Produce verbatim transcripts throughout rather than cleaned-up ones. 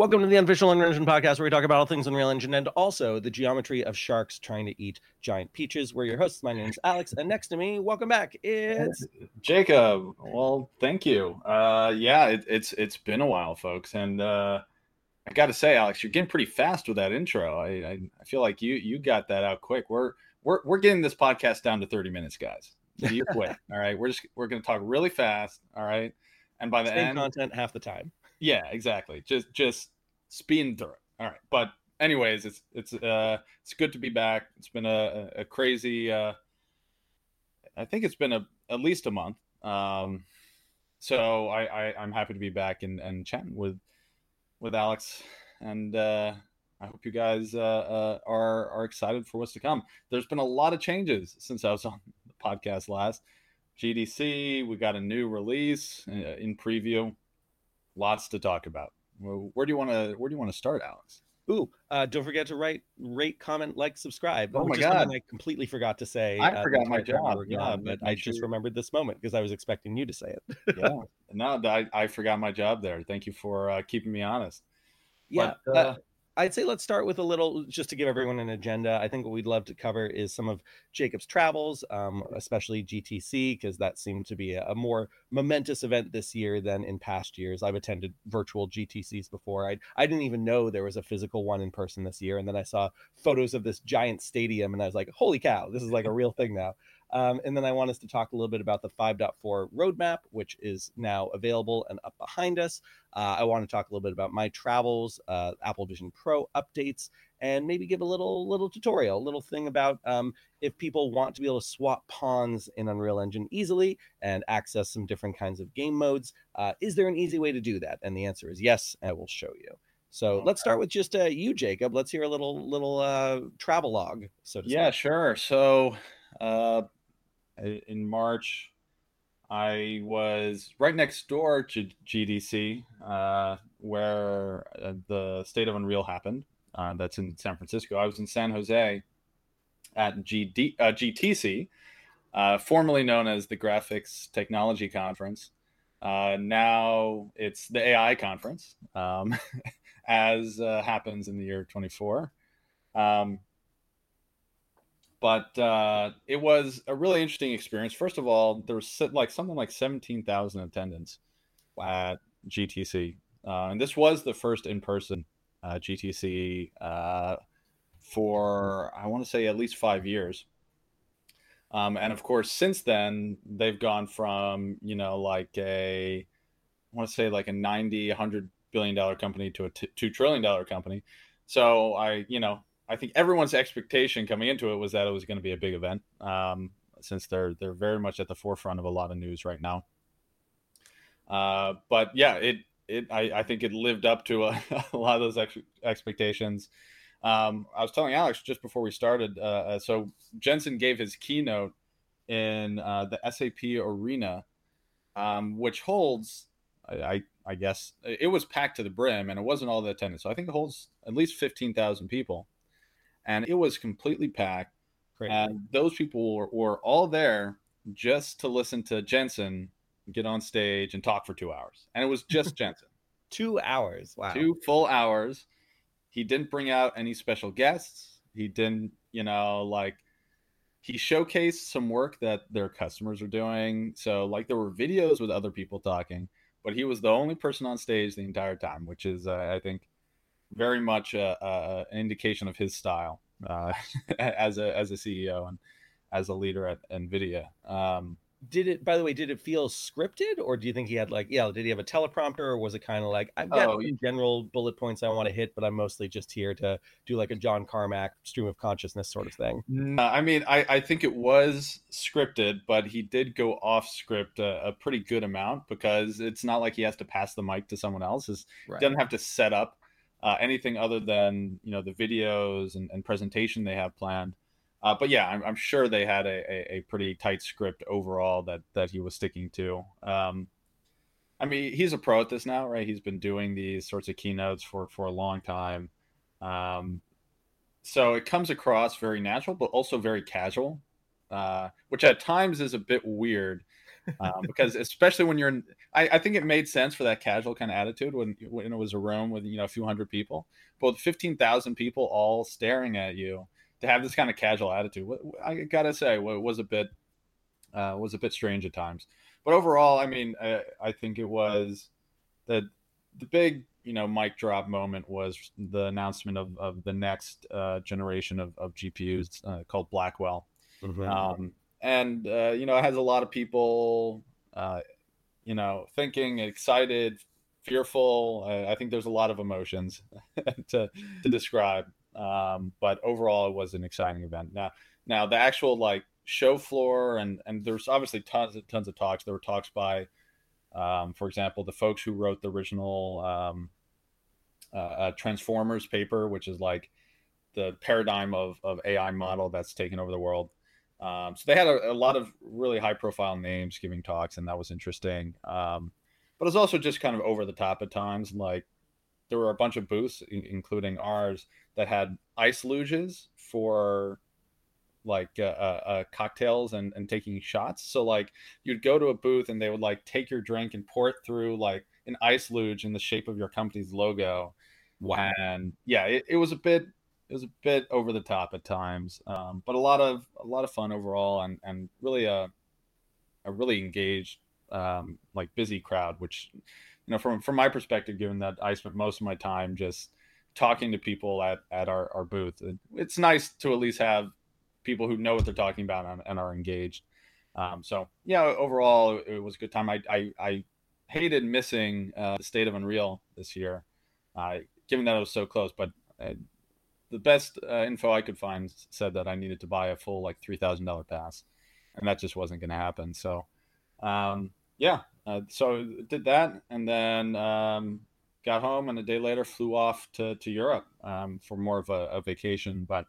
Welcome to the Unofficial Unreal Engine podcast, where we talk about all things Unreal Engine and also the geometry of sharks trying to eat giant peaches. We're your hosts. My name is Alex, and next to me, welcome back, it's Jacob. Well, thank you. Uh, yeah, it, it's it's been a while, folks, and uh, I got to say, Alex, you're getting pretty fast with that intro. I, I I feel like you you got that out quick. We're we're we're getting this podcast down to thirty minutes, guys. You quit. All right, we're just we're going to talk really fast. All right, and by the same end, content half the time. Yeah, exactly. Just just speeding through it. All right. But anyways, it's it's uh it's good to be back. It's been a, a crazy uh I think it's been a at least a month. Um so I, I I'm happy to be back and, and chatting with with Alex, and uh I hope you guys uh, uh are are excited for what's to come. There's been a lot of changes since I was on the podcast last. G D C, we got a new release uh, in preview. Lots to talk about. Well, where do you want to where do you want to start, Alex? Ooh, uh, don't forget to write, rate, comment, like, subscribe. Oh which my is God. something I completely forgot to say. I uh, forgot my job. Yeah, Yeah, but make I sure just you- remembered this moment because I was expecting you to say it. Yeah, no, I, I forgot my job there. Thank you for uh, keeping me honest. Yeah, But, uh, uh, I'd say let's start with a little, just to give everyone an agenda. I think what we'd love to cover is some of Jacob's travels, um, especially G T C, because that seemed to be a, a more momentous event this year than in past years. I've attended virtual G T Cs before. I I didn't even know there was a physical one in person this year, and then I saw photos of this giant stadium, and I was like, holy cow, this is like a real thing now. Um, and then I want us to talk a little bit about the five point four roadmap, which is now available and up behind us. Uh, I want to talk a little bit about my travels, uh, Apple Vision Pro updates, and maybe give a little little tutorial, a little thing about um, if people want to be able to swap pawns in Unreal Engine easily and access some different kinds of game modes. Uh, is there an easy way to do that? And the answer is yes, and I will show you. So Okay. let's start with just uh, you, Jacob. Let's hear a little little uh, travel log, so to yeah, speak. sure. So uh, in March, I was right next door to G D C, uh, where uh, the State of Unreal happened. Uh, that's in San Francisco. I was in San Jose at G D, uh, G T C, uh, formerly known as the Graphics Technology Conference. Uh, now it's the A I conference, um, as uh, happens in the year twenty-four. Um, but uh, it was a really interesting experience. First of all, there was like something like seventeen thousand attendants at G T C. Uh, and this was the first in-person uh, G T C uh, for, I want to say, at least five years. Um, and of course, since then, they've gone from, you know, like a, I want to say like a ninety, one hundred billion dollar company to a t- two trillion dollar company. So I, you know, I think everyone's expectation coming into it was that it was going to be a big event, um, since they're they're very much at the forefront of a lot of news right now. Uh, but yeah, it it I, I think it lived up to a, a lot of those ex- expectations. Um, I was telling Alex just before we started. Uh, uh, so Jensen gave his keynote in uh, the S A P Arena, um, which holds, I, I, I guess, it was packed to the brim, and it wasn't all the attendance. So I think it holds at least fifteen thousand people, and it was completely packed. Great. And those people were, were all there just to listen to Jensen get on stage and talk for two hours. And it was just Jensen. Two hours. Wow. Two full hours. He didn't bring out any special guests. He didn't, you know, like, he showcased some work that their customers were doing. So, like, there were videos with other people talking, but he was the only person on stage the entire time, which is, uh, I think, very much uh, uh, an indication of his style uh, as a as a C E O and as a leader at NVIDIA. Um, Did it, by the way, did it feel scripted, or do you think he had like, yeah, did he have a teleprompter, or was it kind of like, I've got Oh, some general bullet points I want to hit, but I'm mostly just here to do like a John Carmack stream of consciousness sort of thing? no, I mean, I, I think it was scripted, but he did go off script a, a pretty good amount, because it's not like he has to pass the mic to someone else. He Right. doesn't have to set up uh, anything other than, you know, the videos and, and presentation they have planned. Uh, but yeah, I'm, I'm sure they had a, a, a pretty tight script overall that, that he was sticking to. Um, I mean, he's a pro at this now, right? He's been doing these sorts of keynotes for, for a long time. Um, so it comes across very natural, but also very casual, uh, which at times is a bit weird um, because especially when you're in, I, I think it made sense for that casual kind of attitude when when it was a room with, you know, a few hundred people, but with fifteen thousand people all staring at you, to have this kind of casual attitude, I gotta say, was a bit uh, was a bit strange at times. But overall, I mean, I, I think it was the the big, you know, mic drop moment was the announcement of, of the next uh, generation of, of G P Us uh, called Blackwell. Mhm. Um, and, uh, you know, it has a lot of people, uh, you know, thinking, excited, fearful. I, I think there's a lot of emotions to, to describe. Um, but overall, it was an exciting event. Now, now the actual like show floor, and, and there's obviously tons and tons of talks. There were talks by, um, for example, the folks who wrote the original um, uh, uh, Transformers paper, which is like the paradigm of, of A I model that's taken over the world. Um, so they had a, a lot of really high profile names giving talks, and that was interesting. Um, but it was also just kind of over the top at times. Like there were a bunch of booths, I- including ours, that had ice luges for like uh, uh, uh, cocktails and, and taking shots. So like you'd go to a booth and they would like take your drink and pour it through like an ice luge in the shape of your company's logo. Wow. And yeah, it, it was a bit it was a bit over the top at times, um, but a lot of a lot of fun overall, and and really a a really engaged, um, like busy crowd. Which, you know, from from my perspective, given that I spent most of my time just talking to people at at our, our booth, it, it's nice to at least have people who know what they're talking about and, and are engaged. Um, so yeah, overall, it, it was a good time. I I, I hated missing uh, the State of Unreal this year, uh, given that it was so close. But uh, the best uh, info I could find said that I needed to buy a full like three thousand dollar pass, and that just wasn't going to happen. So um, yeah, uh, so did that, and then um, got home, and a day later flew off to to Europe um, for more of a, a vacation, but.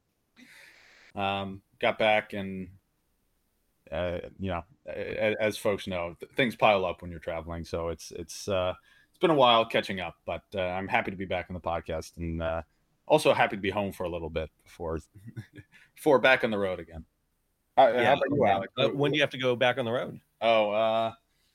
Um, got back, and uh, you know, as, as folks know, th- things pile up when you're traveling. So it's it's uh, it's been a while catching up, but uh, I'm happy to be back on the podcast, and uh, also happy to be home for a little bit before before back on the road again. How, Yeah. how about you, Okay. Alex? Uh, when do you have to go back on the road? Oh, uh,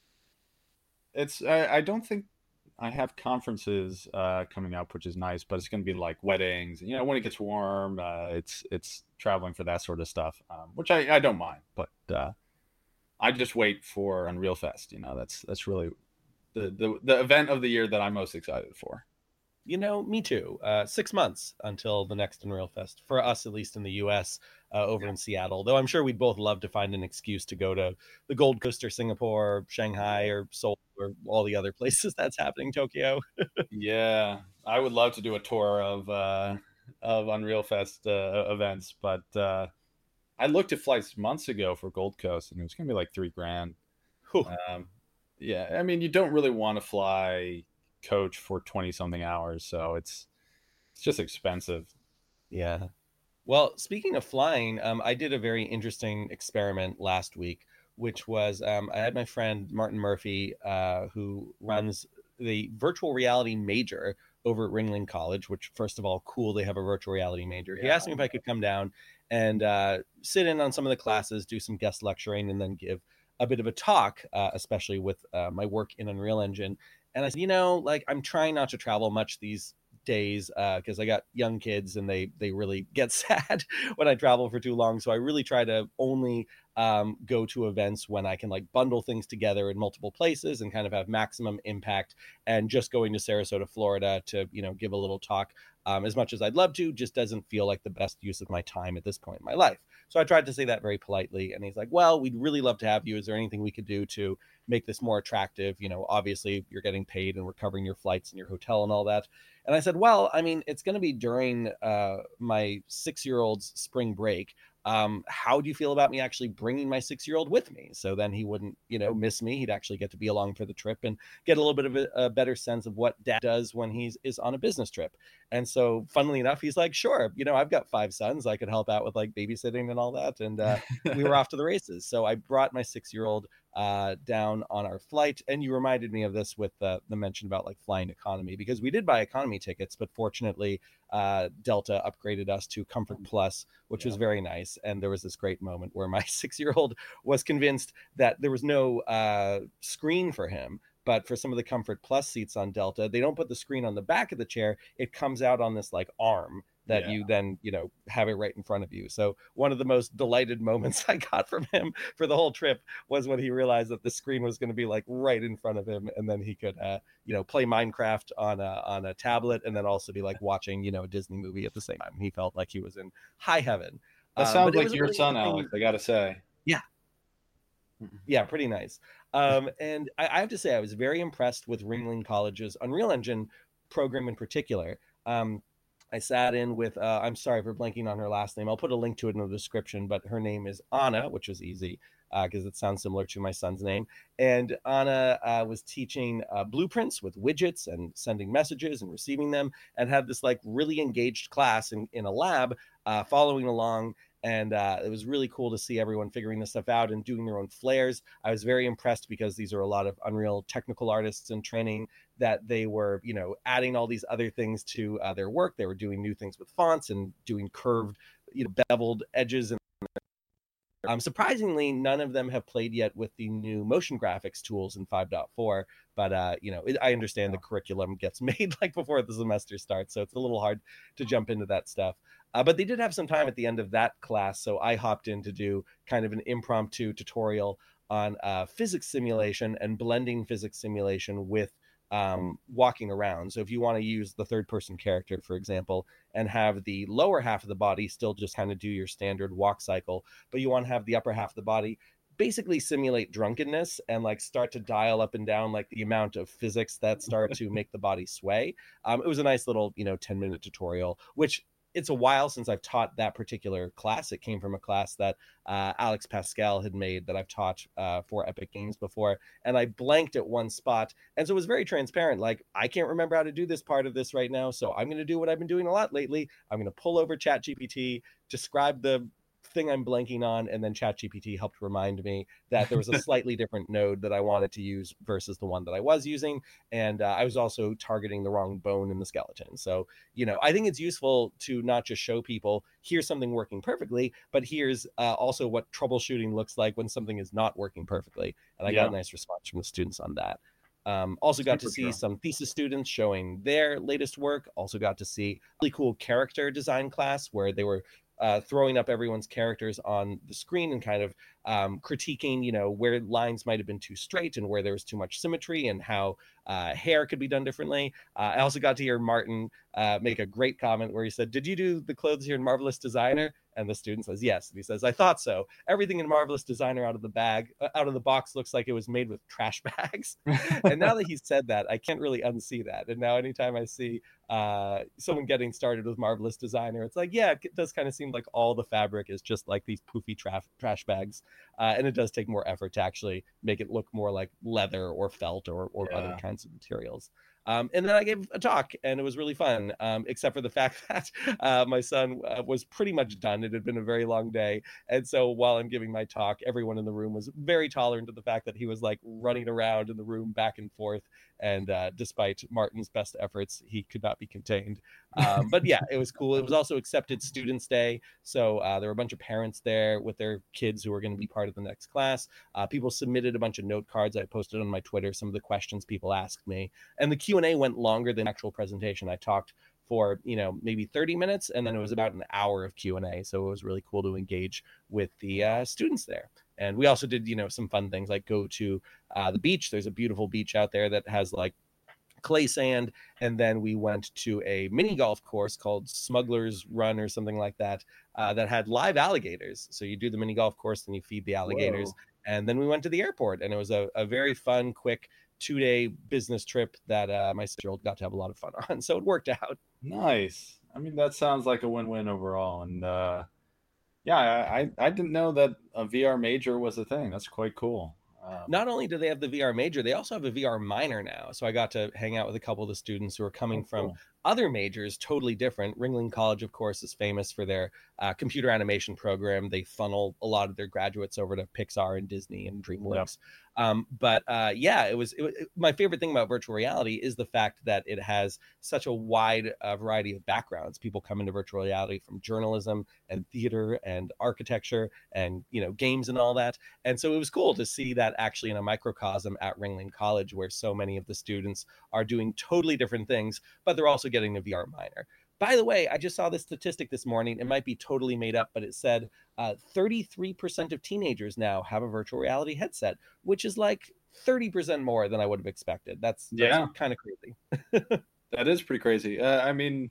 it's I, I don't think I have conferences uh, coming up, which is nice, but it's going to be like weddings. You know, when it gets warm, uh, it's it's traveling for that sort of stuff, um, which I, I don't mind. But uh, I just wait for Unreal Fest. You know, that's that's really the, the the event of the year that I'm most excited for. You know, me too. Uh, six months until the next Unreal Fest, for us at least in the U S, uh, over in Seattle. Though I'm sure we'd both love to find an excuse to go to the Gold Coast or Singapore, Shanghai or Seoul or all the other places that's happening. Tokyo. Yeah, I would love to do a tour of uh, of Unreal Fest uh, events, but uh, I looked at flights months ago for Gold Coast, and it was going to be like three grand. Whew. Um, yeah, I mean, you don't really want to fly coach for twenty something hours, so it's it's just expensive. Yeah. Well, speaking of flying, um, I did a very interesting experiment last week, which was um, I had my friend Martin Murphy, uh, who runs the virtual reality major over at Ringling College, which, first of all, cool, they have a virtual reality major. He Yeah. asked me if I could come down and uh, sit in on some of the classes, do some guest lecturing, and then give a bit of a talk, uh, especially with uh, my work in Unreal Engine. And I said, you know, like I'm trying not to travel much these days because uh, I got young kids and they they really get sad when I travel for too long. So I really try to only um, go to events when I can like bundle things together in multiple places and kind of have maximum impact. And just going to Sarasota, Florida to, you know, give a little talk, um, as much as I'd love to, just doesn't feel like the best use of my time at this point in my life. So I tried to say that very politely. And he's like, well, we'd really love to have you. Is there anything we could do to make this more attractive? You know, obviously you're getting paid and we're covering your flights and your hotel and all that. And I said, well, I mean, it's going to be during uh, my six-year-old's spring break. Um, how do you feel about me actually bringing my six-year-old with me? So then he wouldn't, you know, miss me. He'd actually get to be along for the trip and get a little bit of a, a better sense of what dad does when he's is on a business trip. And so, funnily enough, he's like, sure, you know, I've got five sons. I could help out with like babysitting and all that. And uh, we were off to the races. So I brought my six-year-old uh, down on our flight. And you reminded me of this with uh, the mention about like flying economy, because we did buy economy tickets, but fortunately, uh, Delta upgraded us to Comfort Plus, which Yeah. was very nice. And there was this great moment where my six-year-old was convinced that there was no uh, screen for him. But for some of the Comfort Plus seats on Delta, they don't put the screen on the back of the chair. It comes out on this like arm that Yeah. you then, you know, have it right in front of you. So one of the most delighted moments I got from him for the whole trip was when he realized that the screen was going to be like right in front of him, and then he could, uh, you know, play Minecraft on a on a tablet, and then also be like watching, you know, a Disney movie at the same time. He felt like he was in high heaven. That Um, sounds but it like was a your really son, interesting. Alex. I got to say. Yeah. Yeah, pretty nice. Um, and I, I have to say, I was very impressed with Ringling College's Unreal Engine program in particular. Um, I sat in with, uh, I'm sorry for blanking on her last name. I'll put a link to it in the description, but her name is Anna, which was easy because uh, it sounds similar to my son's name. And Anna uh, was teaching uh, blueprints with widgets and sending messages and receiving them, and had this like really engaged class in, in a lab uh, following along. And uh, it was really cool to see everyone figuring this stuff out and doing their own flares. I was very impressed because these are a lot of Unreal technical artists in training, that they were, you know, adding all these other things to uh, their work. They were doing new things with fonts and doing curved, you know, beveled edges. And um, surprisingly, none of them have played yet with the new motion graphics tools in five point four. But, uh, you know, it, I understand the curriculum gets made like before the semester starts, so it's a little hard to jump into that stuff. Uh, but they did have some time at the end of that class, so I hopped in to do kind of an impromptu tutorial on uh, physics simulation and blending physics simulation with um, walking around. So if you want to use the third person character, for example, and have the lower half of the body still just kind of do your standard walk cycle, but you want to have the upper half of the body basically simulate drunkenness and like start to dial up and down like the amount of physics that start to make the body sway. Um, it was a nice little, you know, ten minute tutorial, which it's a while since I've taught that particular class. It came from a class that uh, Alex Pascal had made that I've taught uh, for Epic Games before. And I blanked at one spot. And so it was very transparent. Like, I can't remember how to do this part of this right now. So I'm going to do what I've been doing a lot lately. I'm going to pull over ChatGPT, describe the thing I'm blanking on, and then ChatGPT helped remind me that there was a slightly different node that I wanted to use versus the one that I was using. And uh, I was also targeting the wrong bone in the skeleton. So, you know, I think it's useful to not just show people, here's something working perfectly, but here's uh, also what troubleshooting looks like when something is not working perfectly. And I Yeah. got a nice response from the students on that. Um, also got Super to see true. some thesis students showing their latest work. Also got to see a really cool character design class where they were uh, throwing up everyone's characters on the screen and kind of um, critiquing, you know, where lines might have been too straight and where there was too much symmetry and how uh, hair could be done differently. Uh, I also got to hear Martin uh, make a great comment where he said, "Did you do the clothes here in Marvelous Designer?" And the student says, "Yes." And he says, "I thought so. Everything in Marvelous Designer out of the bag, uh, out of the box looks like it was made with trash bags." And now that he's said that, I can't really unsee that. And now anytime I see uh, someone getting started with Marvelous Designer, it's like, yeah, it does kind of seem like all the fabric is just like these poofy tra- trash bags. Uh, and it does take more effort to actually make it look more like leather or felt or, or Yeah. other kinds of materials. Um, and then I gave a talk, and it was really fun, um, except for the fact that uh, my son uh, was pretty much done. It had been a very long day. And so while I'm giving my talk, everyone in the room was very tolerant of the fact that he was like running around in the room back and forth. And uh, despite Martin's best efforts, he could not be contained. Um, but yeah, it was cool. It was also Accepted Students Day. So uh, there were a bunch of parents there with their kids who were going to be part of the next class. Uh, people submitted a bunch of note cards. I posted on my Twitter some of the questions people asked me. And the Q and A went longer than actual presentation. I talked for, you know, maybe thirty minutes, and then it was about an hour of Q and A. So it was really cool to engage with the uh, students there. And we also did, you know, some fun things like go to uh, the beach. There's a beautiful beach out there that has like clay sand. And then we went to a mini golf course called Smuggler's Run or something like that, uh, that had live alligators. So you do the mini golf course, then you feed the alligators. Whoa. And then we went to the airport, and it was a, a very fun, quick two-day business trip that uh, my six-year-old got to have a lot of fun on. So it worked out. Nice. I mean, that sounds like a win-win overall. And uh, yeah, I, I I didn't know that a V R major was a thing. That's quite cool. Um, Not only do they have the V R major, they also have a V R minor now. So I got to hang out with a couple of the students who are coming oh, from cool. other majors, totally different. Ringling College, of course, is famous for their uh, computer animation program. They funnel a lot of their graduates over to Pixar and Disney and DreamWorks. Yep. Um, but uh, yeah, it was, it was my favorite thing about virtual reality is the fact that it has such a wide uh, variety of backgrounds. People come into virtual reality from journalism and theater and architecture and, you know, games and all that. And so it was cool to see that actually in a microcosm at Ringling College, where so many of the students are doing totally different things, but they're also getting a V R minor. By the way, I just saw this statistic this morning. It might be totally made up, but it said uh, thirty-three percent of teenagers now have a virtual reality headset, which is like thirty percent more than I would have expected. That's, that's yeah. kind of crazy. That is pretty crazy. Uh, I mean,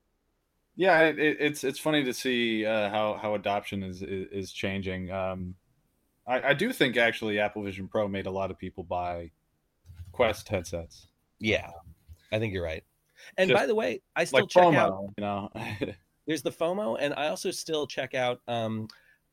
yeah, it, it's it's funny to see uh, how how adoption is is, is changing. Um, I, I do think actually Apple Vision Pro made a lot of people buy Quest headsets. Yeah, I think you're right. And Just by the way, I still like check FOMO, out, you know, there's the FOMO, and I also still check out um,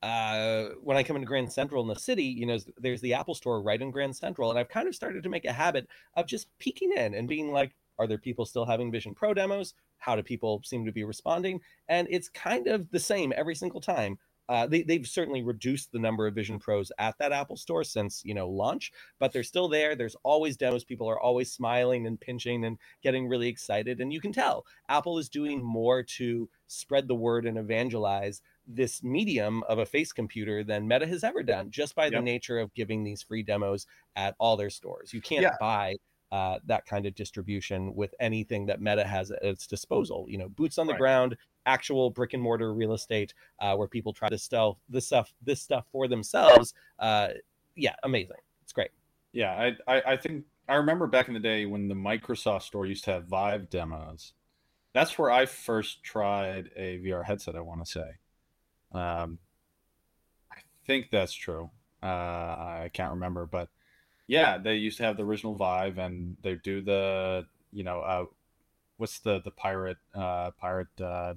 uh, when I come into Grand Central in the city, you know, there's the Apple store right in Grand Central. And I've kind of started to make a habit of just peeking in and being like, are there people still having Vision Pro demos? How do people seem to be responding? And it's kind of the same every single time. Uh, they, they've certainly reduced the number of Vision Pros at that Apple store since, you know, launch, but they're still there. There's always demos. People are always smiling and pinching and getting really excited. And you can tell Apple is doing more to spread the word and evangelize this medium of a face computer than Meta has ever done, just by yep. the nature of giving these free demos at all their stores. You can't yeah. buy uh, that kind of distribution with anything that Meta has at its disposal. You know, boots on the right. ground, actual brick and mortar real estate uh, where people try to sell this stuff, this stuff for themselves. Uh, yeah, amazing. It's great. Yeah, I, I, I think I remember back in the day when the Microsoft store used to have Vive demos. That's where I first tried a V R headset, I want to say. Um, I think that's true. Uh, I can't remember, but yeah, they used to have the original Vive, and they do the, you know, uh, what's the the pirate uh, pirate uh,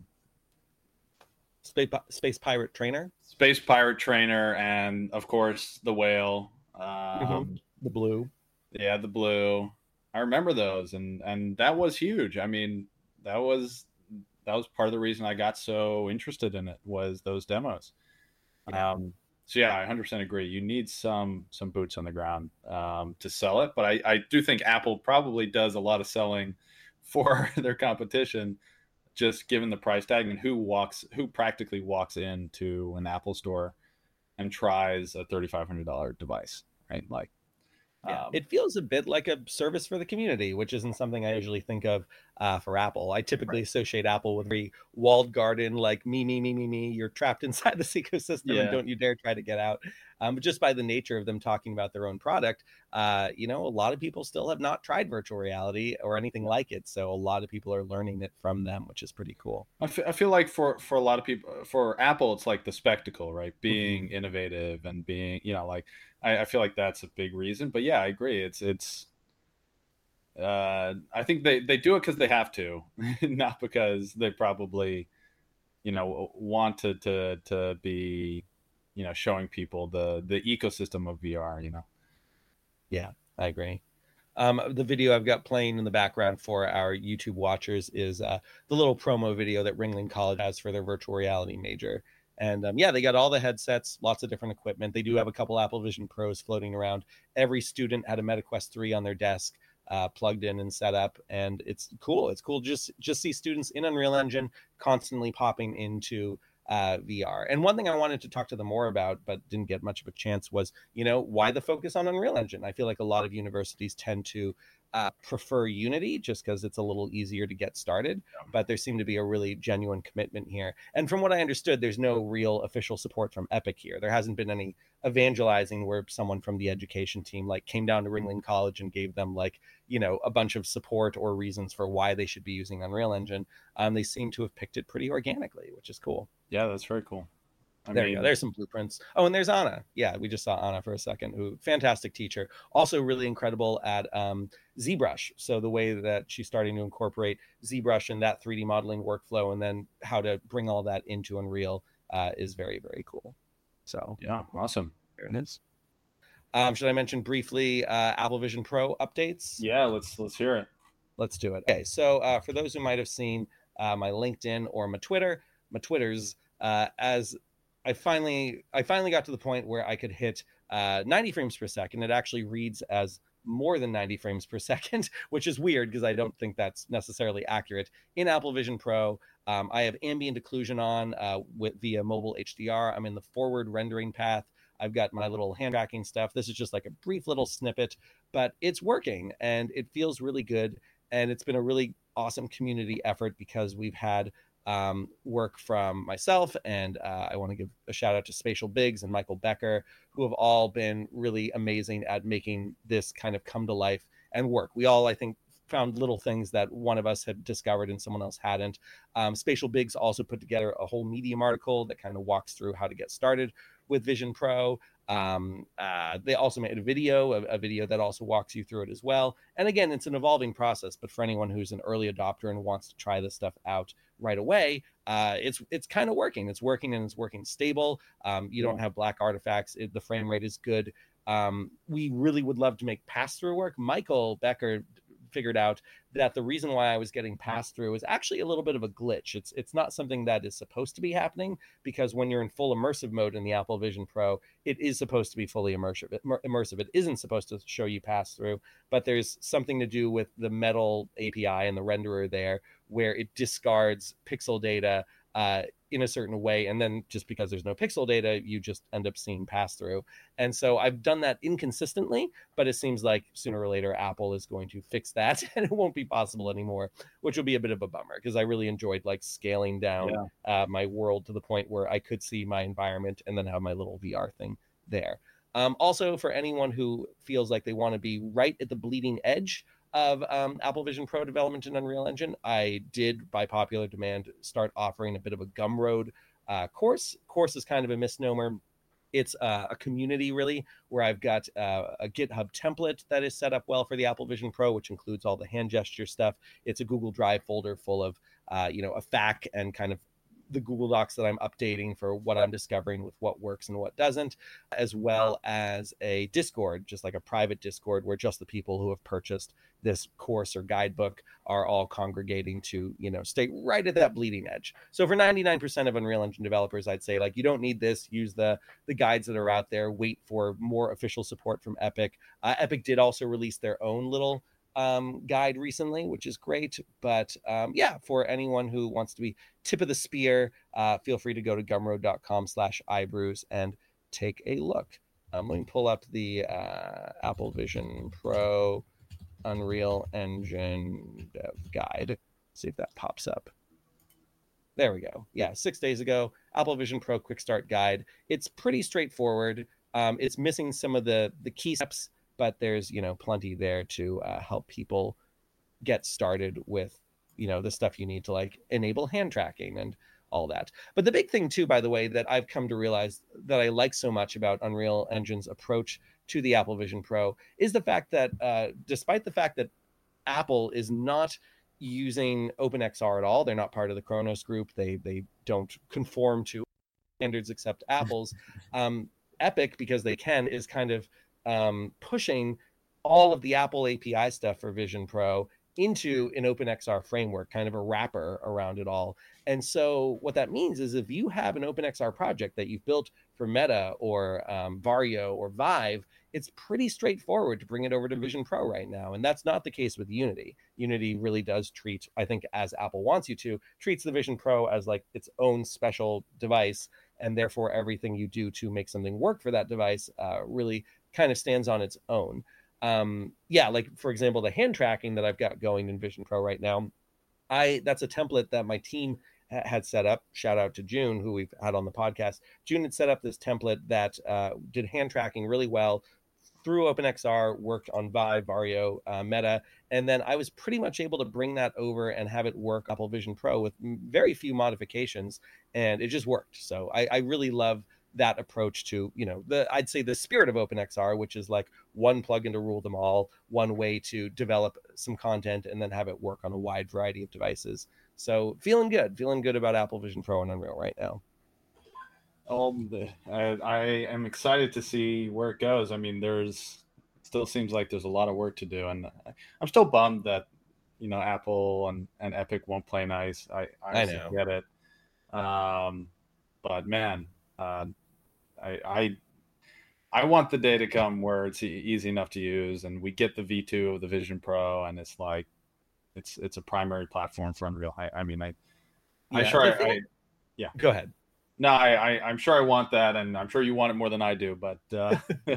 space space pirate trainer, space pirate trainer, and of course the whale, um, mm-hmm. the blue, yeah, the blue. I remember those, and and that was huge. I mean, that was that was part of the reason I got so interested in it, was those demos. Yeah. Um, so yeah, I one hundred percent agree. You need some some boots on the ground um, to sell it, but I, I do think Apple probably does a lot of selling for their competition, just given the price tag, and who walks who practically walks into an Apple store and tries a thirty-five hundred dollars device, right? Like, yeah, um, it feels a bit like a service for the community, which isn't something I usually think of uh, for Apple. I typically right. associate Apple with very walled garden, like me, me, me, me, me. You're trapped inside this ecosystem, yeah. and don't you dare try to get out. Um, but just by the nature of them talking about their own product, uh, you know, a lot of people still have not tried virtual reality or anything like it. So a lot of people are learning it from them, which is pretty cool. I feel, I feel like for, for a lot of people, for Apple, it's like the spectacle, right? Being mm-hmm. innovative and being, you know, like, I, I feel like that's a big reason. But yeah, I agree. It's, it's, uh, I think they, they do it because they have to, not because they probably, you know, want to, to, to be, you know, showing people the, the ecosystem of V R, you know? Yeah, I agree. Um, the video I've got playing in the background for our YouTube watchers is uh, the little promo video that Ringling College has for their virtual reality major. And um, yeah, they got all the headsets, lots of different equipment. They do have a couple Apple Vision Pros floating around. Every student had a MetaQuest three on their desk, uh, plugged in and set up. And it's cool. It's cool just just see students in Unreal Engine constantly popping into uh, V R. And one thing I wanted to talk to them more about, but didn't get much of a chance, was, you know, why the focus on Unreal Engine? I feel like a lot of universities tend to uh, prefer Unity just because it's a little easier to get started, yeah. but there seemed to be a really genuine commitment here. And from what I understood, there's no real official support from Epic here. There hasn't been any evangelizing where someone from the education team like came down to Ringling College and gave them like, you know, a bunch of support or reasons for why they should be using Unreal Engine. Um, they seem to have picked it pretty organically, which is cool. Yeah, that's very cool. I there mean, you go. There's some blueprints. Oh, and there's Anna. Yeah, we just saw Anna for a second, who fantastic teacher. Also really incredible at um, ZBrush. So the way that she's starting to incorporate ZBrush and that three D modeling workflow, and then how to bring all that into Unreal uh, is very, very cool. So yeah, awesome. There it is. Um, should I mention briefly uh, Apple Vision Pro updates? Yeah, let's let's hear it. Let's do it. Okay, so uh, for those who might have seen uh, my LinkedIn or my Twitter, my Twitters, uh, as I finally, I finally got to the point where I could hit uh, ninety frames per second. It actually reads as more than ninety frames per second, which is weird because I don't think that's necessarily accurate in Apple Vision Pro. Um, I have ambient occlusion on uh, with via mobile H D R. I'm in the forward rendering path. I've got my little hand tracking stuff. This is just like a brief little snippet, but it's working and it feels really good. And it's been a really awesome community effort because we've had um, work from myself, and uh, I want to give a shout out to Spatial Biggs and Michael Becker, who have all been really amazing at making this kind of come to life and work. We all, I think, found little things that one of us had discovered and someone else hadn't. Um, Spatial Biggs also put together a whole Medium article that kind of walks through how to get started with Vision Pro. Um, uh, they also made a video, a, a video that also walks you through it as well. And again, it's an evolving process, but for anyone who's an early adopter and wants to try this stuff out right away, uh, it's it's kind of working. It's working and it's working stable. Um, you don't have black artifacts. It, the frame rate is good. Um, we really would love to make pass-through work. Michael Becker figured out that the reason why I was getting passed through is actually a little bit of a glitch. It's it's not something that is supposed to be happening, because when you're in full immersive mode in the Apple Vision Pro, it is supposed to be fully immersive. Immersive. It isn't supposed to show you pass through, but there's something to do with the Metal A P I and the renderer there, where it discards pixel data uh, in a certain way, and then just because there's no pixel data, you just end up seeing pass through. And so I've done that inconsistently, but it seems like sooner or later Apple is going to fix that and it won't be possible anymore, which will be a bit of a bummer, because I really enjoyed like scaling down yeah. uh, my world to the point where I could see my environment and then have my little V R thing there. Um, also, for anyone who feels like they want to be right at the bleeding edge of um, Apple Vision Pro development in Unreal Engine, I did, by popular demand, start offering a bit of a Gumroad uh, course. Course is kind of a misnomer. It's uh, a community, really, where I've got uh, a GitHub template that is set up well for the Apple Vision Pro, which includes all the hand gesture stuff. It's a Google Drive folder full of, uh, you know, a F A Q and kind of the Google Docs that I'm updating for what I'm discovering with what works and what doesn't, as well as a Discord, just like a private Discord where just the people who have purchased this course or guidebook are all congregating to, you know, stay right at that bleeding edge. So for ninety-nine percent of Unreal Engine developers, I'd say, like, you don't need this. Use the the guides that are out there. Wait for more official support from Epic. Uh, Epic did also release their own little um guide recently, which is great. But um yeah, for anyone who wants to be tip of the spear, uh feel free to go to gumroad.com slash iBrews and take a look. Um let me pull up the uh Apple Vision Pro Unreal Engine dev guide, see if that pops up. There we go. Yeah, six days ago, Apple Vision Pro quick start guide. It's pretty straightforward. Um it's missing some of the the key steps, but there's, you know, plenty there to uh, help people get started with, you know, the stuff you need to like enable hand tracking and all that. But the big thing too, by the way, that I've come to realize that I like so much about Unreal Engine's approach to the Apple Vision Pro is the fact that uh, despite the fact that Apple is not using OpenXR at all, they're not part of the Kronos group, they they don't conform to standards except Apple's, um, Epic, because they can, is kind of um, pushing all of the Apple A P I stuff for Vision Pro into an OpenXR framework, kind of a wrapper around it all. And so what that means is if you have an OpenXR project that you've built for Meta or um, Varjo or Vive, it's pretty straightforward to bring it over to Vision Pro right now. And that's not the case with Unity. Unity really does treat, I think, as Apple wants you to, treats the Vision Pro as like its own special device. And therefore, everything you do to make something work for that device uh, really kind of stands on its own. Um, yeah, like, for example, the hand tracking that I've got going in Vision Pro right now, I that's a template that my team ha- had set up. Shout out to June, who we've had on the podcast. June had set up this template that uh, did hand tracking really well through OpenXR, worked on Vive, Varjo, uh, Meta, and then I was pretty much able to bring that over and have it work Apple Vision Pro with very few modifications, and it just worked. So I, I really love that approach to, you know, the I'd say the spirit of OpenXR, which is like one plugin to rule them all, one way to develop some content and then have it work on a wide variety of devices. So feeling good, feeling good about Apple Vision Pro and Unreal right now. Um, I, I am excited to see where it goes. I mean, there's still seems like there's a lot of work to do, and I'm still bummed that, you know, Apple and, and Epic won't play nice. I, I I also know. get it. Um, but man, uh, I, I I want the day to come where it's e- easy enough to use, and we get the V two of the Vision Pro, and it's like it's it's a primary platform for Unreal. I, I mean, I I Yeah, sure the I, thing. I yeah. Go ahead. No, I, I I'm sure I want that, and I'm sure you want it more than I do. But uh,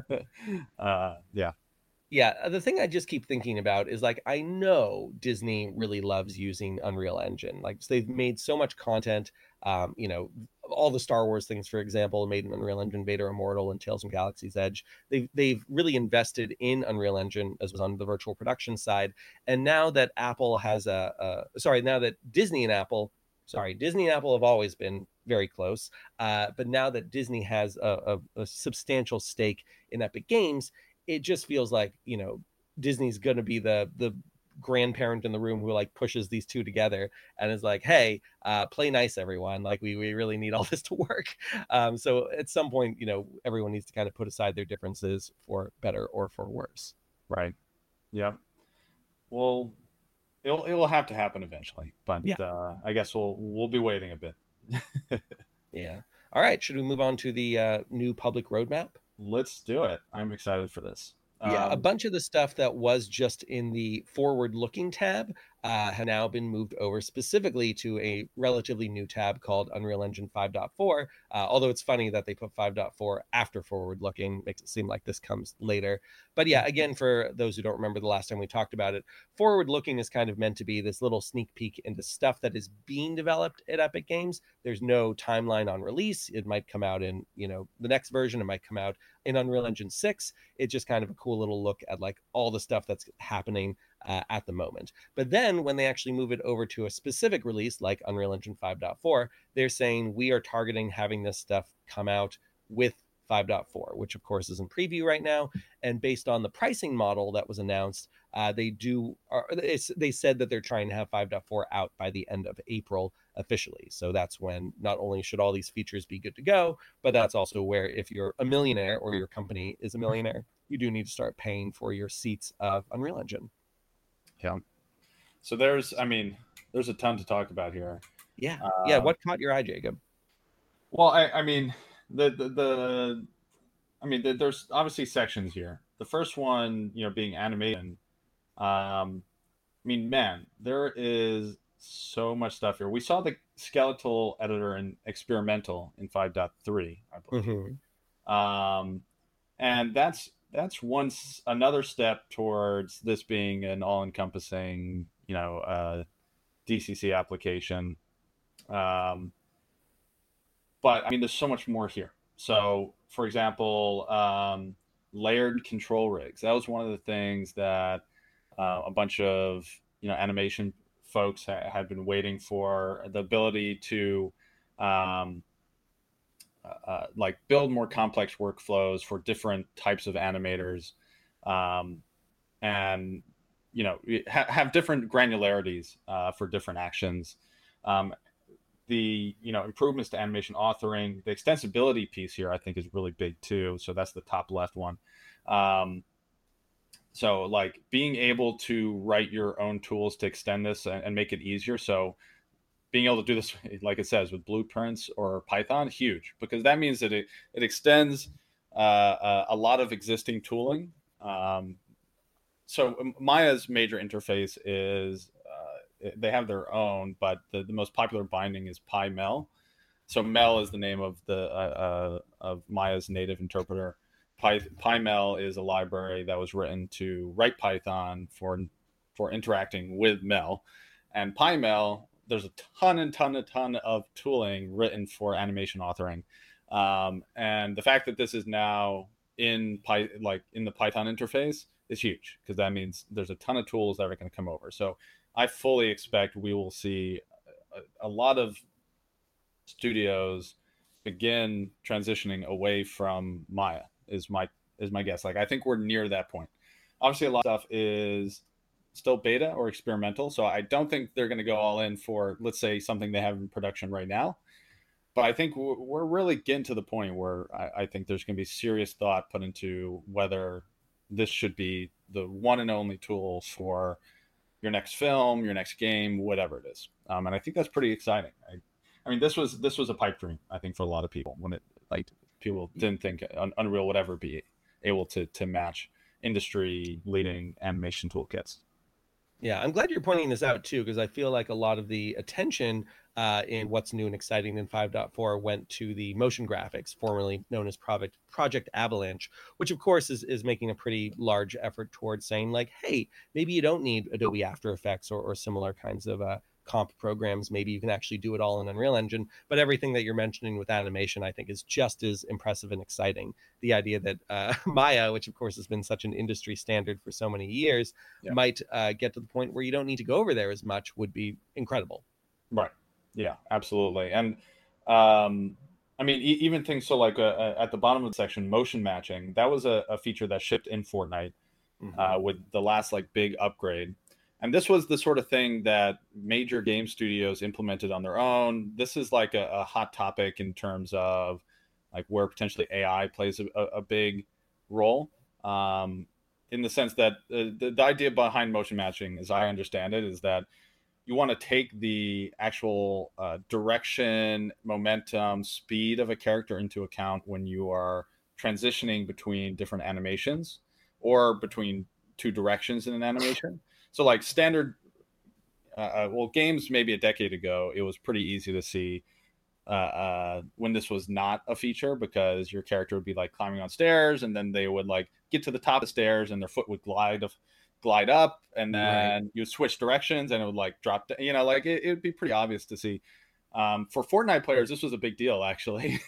uh, yeah, Yeah, uh, the thing I just keep thinking about is like I know Disney really loves using Unreal Engine. Like so they've made so much content. Um, you know, all the Star Wars things, for example, made in Unreal Engine, Vader Immortal and Tales from Galaxy's Edge. They've they've really invested in Unreal Engine as was on the virtual production side. And now that Apple has a, a sorry, now that Disney and Apple, sorry, Disney and Apple have always been very close. Uh, but now that Disney has a, a, a substantial stake in Epic Games, it just feels like, you know, Disney's going to be the the grandparent in the room who like pushes these two together and is like, hey, uh play nice, everyone, like we we really need all this to work. Um so at some point, you know, everyone needs to kind of put aside their differences for better or for worse. right, yeah. Well, it'll it will have to happen eventually, but Yeah. uh, I guess we'll we'll be waiting a bit. Yeah. All right, should we move on to the uh new public roadmap? Let's do it. I'm excited for this. Yeah, a Um, bunch of the stuff that was just in the forward looking tab uh, have now been moved over specifically to a relatively new tab called Unreal Engine five point four. Uh, although it's funny that they put five point four after forward looking, makes it seem like this comes later. But yeah, again, for those who don't remember the last time we talked about it, forward looking is kind of meant to be this little sneak peek into stuff that is being developed at Epic Games. There's no timeline on release. It might come out in, you know, the next version, it might come out in Unreal Engine six. It's just kind of a cool little look at like all the stuff that's happening uh, at the moment. But then when they actually move it over to a specific release like Unreal Engine five point four, they're saying we are targeting having this stuff come out with five point four, which of course is in preview right now. And based on the pricing model that was announced, uh, they do are, they said that they're trying to have five point four out by the end of April officially. So that's when not only should all these features be good to go, but that's also where if you're a millionaire or your company is a millionaire, you do need to start paying for your seats of Unreal Engine. yeah. So there's, I mean, there's a ton to talk about here. Yeah. Yeah. Um, What caught your eye, Jacob? well, I, I mean, the, the the I mean, the, there's obviously sections here. The first one, you know, being animation. Um, I mean, man, there is so much stuff here. We saw the skeletal editor in experimental in five point three, I believe. Mm-hmm. Um, and that's that's one another step towards this being an all-encompassing, you know, uh, D C C application. Um, but I mean, there's so much more here. So, for example, um, layered control rigs. That was one of the things that uh, a bunch of you know animation folks ha- had been waiting for, the ability to um, uh, like build more complex workflows for different types of animators, um, and you know ha- have different granularities uh, for different actions. Um, the you know improvements to animation authoring, the extensibility piece here, I think is really big too. So that's the top left one. Um, so like being able to write your own tools to extend this and, and make it easier. So being able to do this, like it says, with blueprints or Python, huge, because that means that it, it extends uh, a, a lot of existing tooling. Um, so Maya's major interface is uh, they have their own, but the, the most popular binding is PyMel. So Mel is the name of the uh, uh, of Maya's native interpreter. Py, PyMel is a library that was written to write Python for for interacting with Mel, and PyMel, there's a ton and ton and ton of tooling written for animation authoring, um, and the fact that this is now in Py, like in the Python interface is huge, because that means there's a ton of tools that are going to come over. So I fully expect we will see a, a lot of studios begin transitioning away from Maya. Is my is my guess. Like I think we're near that point. Obviously, a lot of stuff is still beta or experimental, so I don't think they're going to go all in for, let's say, something they have in production right now. But I think we're, we're really getting to the point where I, I think there's going to be serious thought put into whether this should be the one and only tool for your next film, your next game, whatever it is. Um, and I think that's pretty exciting. I, I mean, this was this was a pipe dream, I think, for a lot of people when it like people didn't think Un- Unreal would ever be able to to match industry leading animation toolkits. Yeah, I'm glad you're pointing this out too, because I feel like a lot of the attention uh, in what's new and exciting in five point four went to the motion graphics, formerly known as Project Project Avalanche, which of course is is making a pretty large effort towards saying like, hey, maybe you don't need Adobe After Effects or, or similar kinds of uh, comp programs. Maybe you can actually do it all in Unreal Engine. But everything that you're mentioning with animation, I think, is just as impressive and exciting. The idea that uh, Maya, which of course has been such an industry standard for so many years, Yeah. might uh, get to the point where you don't need to go over there as much would be incredible. Right. Yeah, absolutely. And um, I mean, e- even things so like uh, uh, at the bottom of the section, motion matching, that was a, a feature that shipped in Fortnite Mm-hmm. uh, with the last like big upgrade. And this was the sort of thing that major game studios implemented on their own. This is like a, a hot topic in terms of like where potentially A I plays a, a big role. Um, in the sense that uh, the, the idea behind motion matching, as I understand it, is that you want to take the actual uh, direction, momentum, speed of a character into account when you are transitioning between different animations or between two directions in an animation. So, like standard, uh, uh, well, games maybe a decade ago, it was pretty easy to see uh, uh, when this was not a feature because your character would be like climbing on stairs and then they would like get to the top of the stairs and their foot would glide of glide up and then Right. you switch directions and it would like drop down, you know, like it would be pretty obvious to see. Um, for Fortnite players, this was a big deal, actually.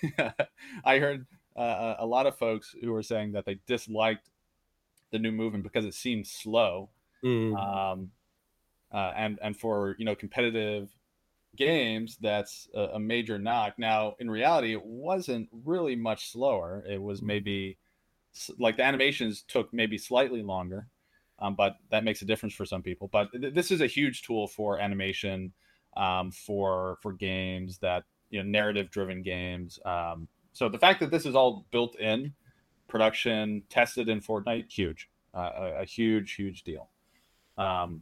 I heard uh, a lot of folks who were saying that they disliked the new movement because it seemed slow. Mm. Um, uh, and, and for, you know, competitive games, that's a, a major knock. Now, in reality, it wasn't really much slower. It was maybe like the animations took maybe slightly longer, um, but that makes a difference for some people. But th- this is a huge tool for animation, um, for for games that, you know, narrative driven games. Um, so the fact that this is all built in production, tested in Fortnite, huge, uh, a, a huge, huge deal. Um,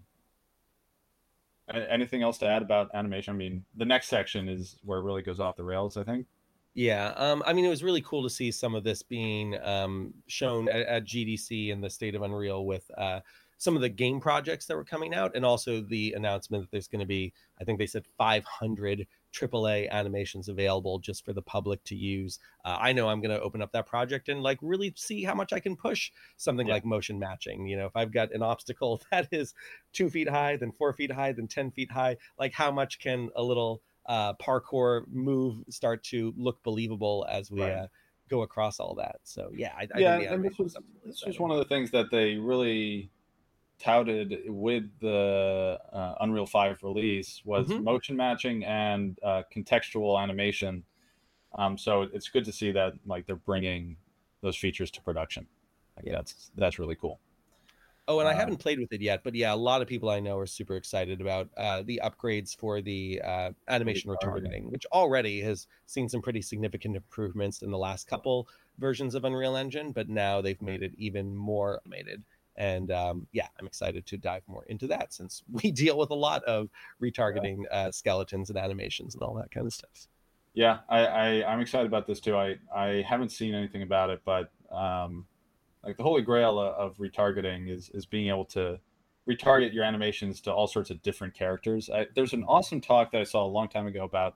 anything else to add about animation? I mean, the next section is where it really goes off the rails, I think. Yeah, um, I mean, it was really cool to see some of this being um, shown at, at G D C in the State of Unreal with uh, some of the game projects that were coming out, and also the announcement that there's going to be, I think they said five hundred triple A animations available just for the public to use. Uh, I know I'm going to open up that project and like really see how much I can push something Yeah. like motion matching. You know, if I've got an obstacle that is two feet high, then four feet high, then ten feet high, like how much can a little uh, parkour move start to look believable as we Right. uh, go across all that. So yeah, I, I think Yeah, the and this animation was stuff is really this was exciting. one of the things that they really touted with the uh, Unreal five release was Mm-hmm. motion matching and uh, contextual animation. Um, so it's good to see that like they're bringing those features to production. Like Yeah. that's that's really cool. Oh, and I Uh, haven't played with it yet, but yeah, a lot of people I know are super excited about uh, the upgrades for the uh, animation retargeting. retargeting, which already has seen some pretty significant improvements in the last couple versions of Unreal Engine, but now they've made it even more automated. And um, yeah, I'm excited to dive more into that since we deal with a lot of retargeting uh, skeletons and animations and all that kind of stuff. Yeah, I, I I'm excited about this too. I I haven't seen anything about it, but um, like the holy grail of, of retargeting is is being able to retarget your animations to all sorts of different characters. I, there's an awesome talk that I saw a long time ago about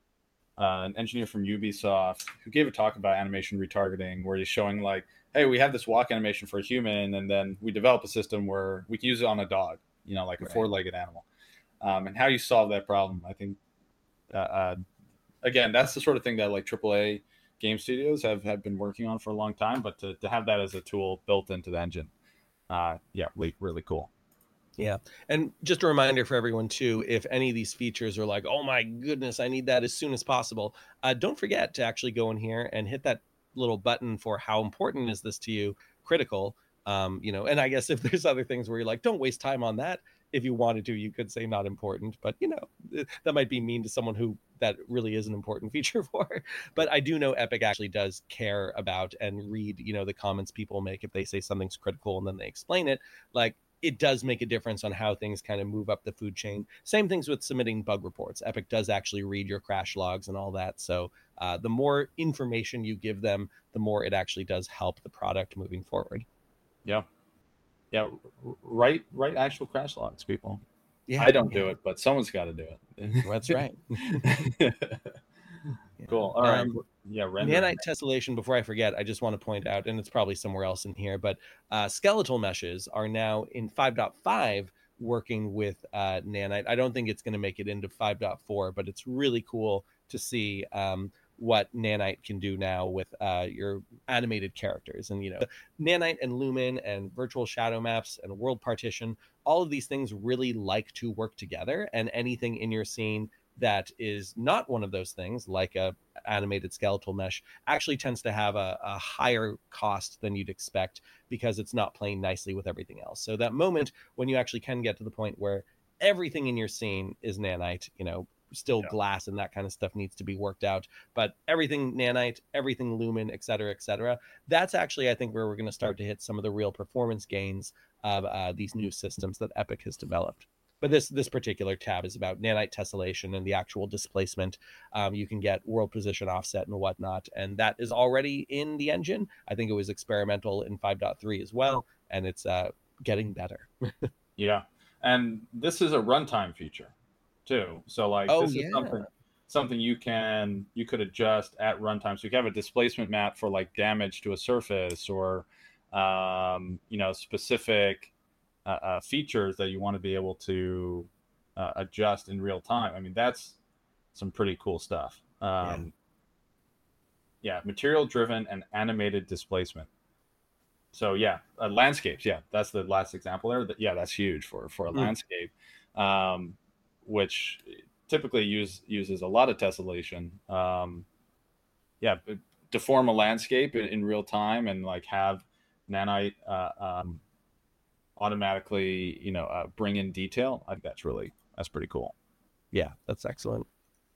uh, an engineer from Ubisoft who gave a talk about animation retargeting, where he's showing like, hey, we have this walk animation for a human, and then we develop a system where we can use it on a dog, you know, like a Right. four-legged animal, um, and how you solve that problem. I think, uh, uh, again, that's the sort of thing that like triple A game studios have, have been working on for a long time, but to, to have that as a tool built into the engine, uh, yeah, really, really cool. Yeah. And just a reminder for everyone, too, if any of these features are like, oh my goodness, I need that as soon as possible, uh, don't forget to actually go in here and hit that little button for how important is this to you, critical. Um, you know, and I guess if there's other things where you're like, don't waste time on that. If you wanted to, you could say not important, but you know, that might be mean to someone who that really is an important feature for. But I do know Epic actually does care about and read, you know, the comments people make if they say something's critical and then they explain it. Like, it does make a difference on how things kind of move up the food chain. Same things with submitting bug reports. Epic does actually read your crash logs and all that. So uh, the more information you give them, the more it actually does help the product moving forward. Yeah. Yeah. Write, write actual crash logs, people. Yeah. I don't yeah. do it, but someone's got to do it. That's right. Yeah. Cool. All right. Um, Yeah. Rendering. Nanite tessellation, before I forget, I just want to point out, and it's probably somewhere else in here, but uh, skeletal meshes are now in five point five working with uh, Nanite. I don't think it's going to make it into five point four, but it's really cool to see um, what Nanite can do now with uh, your animated characters. And, you know, Nanite and Lumen and virtual shadow maps and world partition, all of these things really like to work together, and anything in your scene that is not one of those things, like a animated skeletal mesh, actually tends to have a, a higher cost than you'd expect because it's not playing nicely with everything else. So that moment when you actually can get to the point where everything in your scene is Nanite, you know, still yeah. glass and that kind of stuff needs to be worked out, but everything Nanite, everything Lumen, et cetera, et cetera. That's actually, I think, where we're going to start to hit some of the real performance gains of uh, these new systems that Epic has developed. But this this particular tab is about Nanite tessellation and the actual displacement. Um, you can get world position offset and whatnot, and that is already in the engine. I think it was experimental in five point three as well, and it's uh, getting better. Yeah, and this is a runtime feature too. So like oh, this is yeah. something something you can you could adjust at runtime. So you can have a displacement map for like damage to a surface or um, you know specific. Uh, uh, features that you want to be able to uh, adjust in real time. I mean, that's some pretty cool stuff. Um, yeah. yeah, material driven and animated displacement. So yeah, uh, landscapes. Yeah, that's the last example there. That, yeah, that's huge for for a mm. landscape, um, which typically use uses a lot of tessellation. Um, yeah, deform a landscape in, in real time and like have Nanite. Uh, um, automatically, you know, uh, bring in detail. I think that's really, that's pretty cool. Yeah, that's excellent.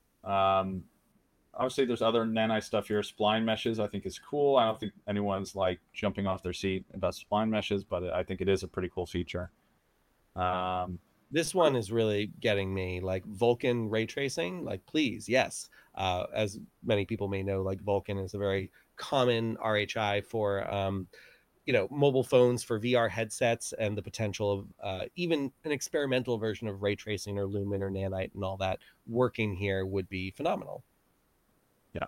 Um, obviously, there's other Nanite stuff here. Spline meshes, I think, is cool. I don't think anyone's like jumping off their seat about spline meshes, but I think it is a pretty cool feature. Um, this one is really getting me. Like Vulkan ray tracing, like please, yes. Uh, as many people may know, like Vulkan is a very common R H I for um, you know, mobile phones, for V R headsets, and the potential of uh, even an experimental version of ray tracing or Lumen or Nanite and all that working here would be phenomenal. Yeah.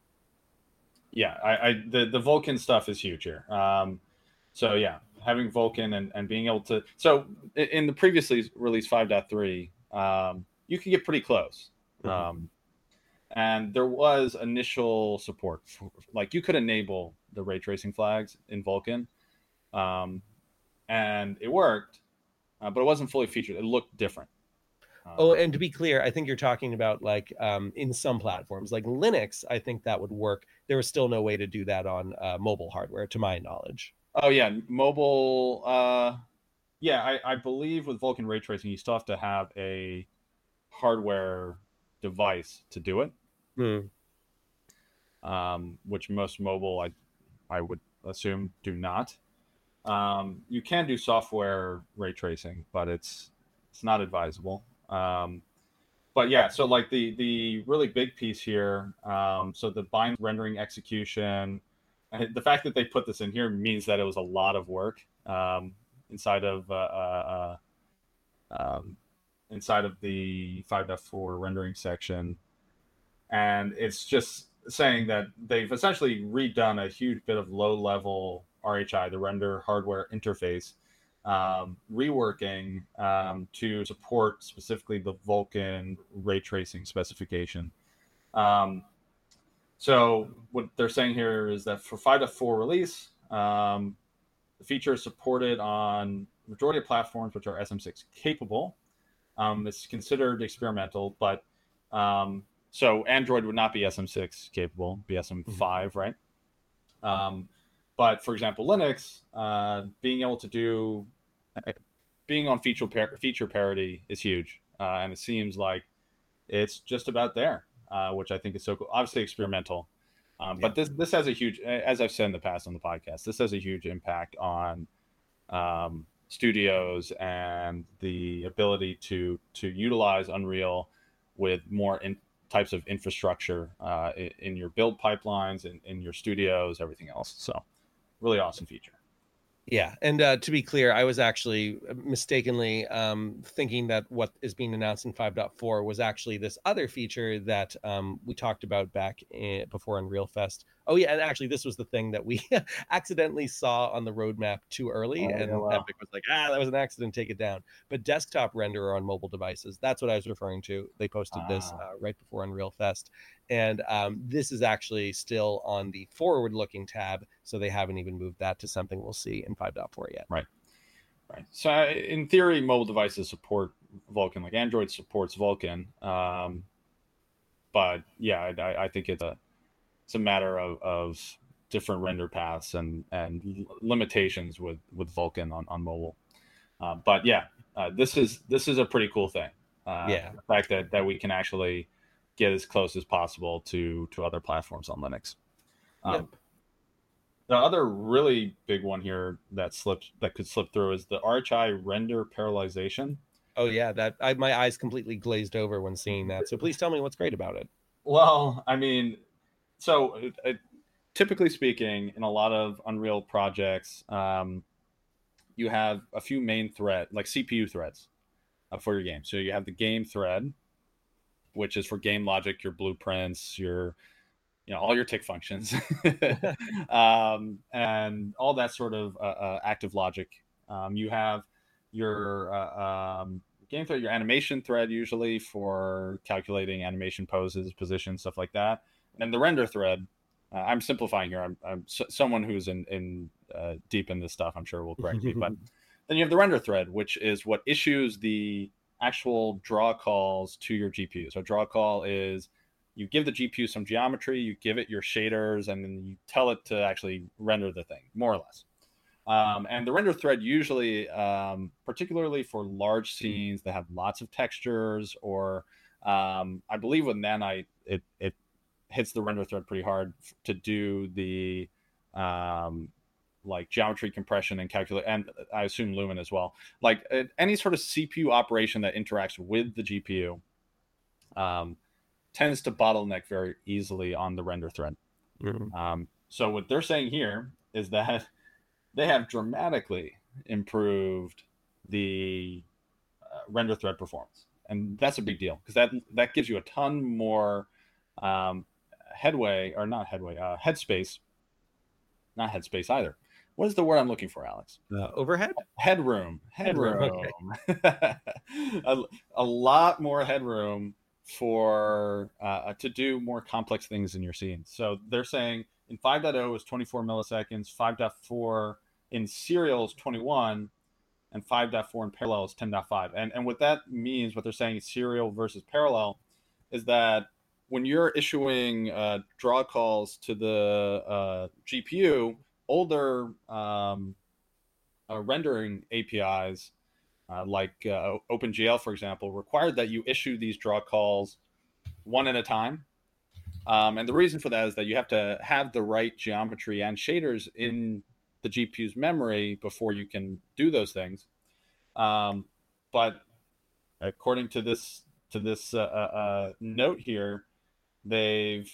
Yeah. I, I the, the Vulkan stuff is huge here. Um, so yeah, having Vulkan and, and being able to, so in the previously released five point three, um, you can get pretty close. Mm-hmm. Um, and there was initial support for, like you could enable the ray tracing flags in Vulkan. Um, and it worked, uh, but it wasn't fully featured. It looked different. Um, oh, and to be clear, I think you're talking about like um, in some platforms, like Linux, I think that would work. There was still no way to do that on uh, mobile hardware, to my knowledge. Oh yeah, mobile. Uh, yeah, I, I believe with Vulkan ray tracing, you still have to have a hardware device to do it. Hmm. Um, which most mobile, I, I would assume, do not. Um, you can do software ray tracing, but it's it's not advisable. Um, but yeah, so like the the really big piece here, um, so the bind rendering execution, and the fact that they put this in here means that it was a lot of work um, inside of uh, uh, um, inside of the five point four rendering section, and it's just saying that they've essentially redone a huge bit of low level R H I, the render hardware interface, um, reworking um, to support specifically the Vulkan ray tracing specification. Um, so what they're saying here is that for five point four release, um, the feature is supported on majority of platforms which are S M six capable. Um, it's considered experimental, but um, so Android would not be S M six capable, be S M five, mm-hmm. right? Um, But for example, Linux, uh, being able to do, being on feature par- feature parity is huge, uh, and it seems like it's just about there, uh, which I think is so cool. Obviously experimental, um, yeah. but this this has a huge, as I've said in the past on the podcast, this has a huge impact on um, studios and the ability to to utilize Unreal with more in, types of infrastructure uh, in, in your build pipelines, in, in your studios, everything else. So really awesome feature. Yeah, and uh, to be clear, I was actually mistakenly um, thinking that what is being announced in five point four was actually this other feature that um, we talked about back in, before Unreal Fest. Oh yeah, and actually this was the thing that we accidentally saw on the roadmap too early, Oh, and yeah, wow. Epic was like, ah, that was an accident, take it down. But desktop renderer on mobile devices, that's what I was referring to. They posted ah. this uh, right before Unreal Fest. And um, this is actually still on the forward-looking tab, so they haven't even moved that to something we'll see in five point four yet. Right, right. So in theory, mobile devices support Vulkan, like Android supports Vulkan. Um, but yeah, I, I think it's a it's a matter of, of different render paths and and limitations with with Vulkan on on mobile. Uh, but yeah, uh, this is this is a pretty cool thing. Uh, yeah, the fact that that we can actually get as close as possible to to other platforms on Linux. Um, yep. The other really big one here that slipped that could slip through is the R H I render parallelization. Oh yeah, that I, my eyes completely glazed over when seeing that. So please tell me what's great about it. Well, I mean, so uh, typically speaking, in a lot of Unreal projects, um, you have a few main thread, like C P U threads, uh, for your game. So you have the game thread, which is for game logic, your blueprints, your you know all your tick functions, um, and all that sort of uh, uh, active logic. Um, you have your uh, um, game thread, your animation thread, usually for calculating animation poses, positions, stuff like that, and the render thread. Uh, I'm simplifying here. I'm, I'm so, someone who's in, in uh, deep in this stuff, I'm sure will correct me. But then you have the render thread, which is what issues the actual draw calls to your G P U. So draw call is you give the G P U some geometry, you give it your shaders, and then you tell it to actually render the thing, more or less. Um, and the render thread usually, um, particularly for large scenes that have lots of textures, or um, I believe with Nanite, it, it hits the render thread pretty hard to do the um, like geometry compression and calculate, and I assume Lumen as well. Like uh, any sort of C P U operation that interacts with the G P U um, tends to bottleneck very easily on the render thread. Mm-hmm. Um, so what they're saying here is that they have dramatically improved the uh, render thread performance, and that's a big deal because that that gives you a ton more um, headway, or not headway, uh, headspace, not headspace either. What is the word I'm looking for, Alex? Uh, overhead? Headroom. Headroom. headroom. Okay. a, a lot more headroom for uh, to do more complex things in your scene. So they're saying in five point oh is twenty-four milliseconds, five point four in serial is twenty-one, and five point four in parallel is ten point five. And, and what that means, what they're saying serial versus parallel, is that when you're issuing uh, draw calls to the uh, G P U, older um, uh, rendering A P Is, uh, like uh, OpenGL, for example, required that you issue these draw calls one at a time. Um, and the reason for that is that you have to have the right geometry and shaders in the G P U's memory before you can do those things. Um, but according to this to this uh, uh, note here, they've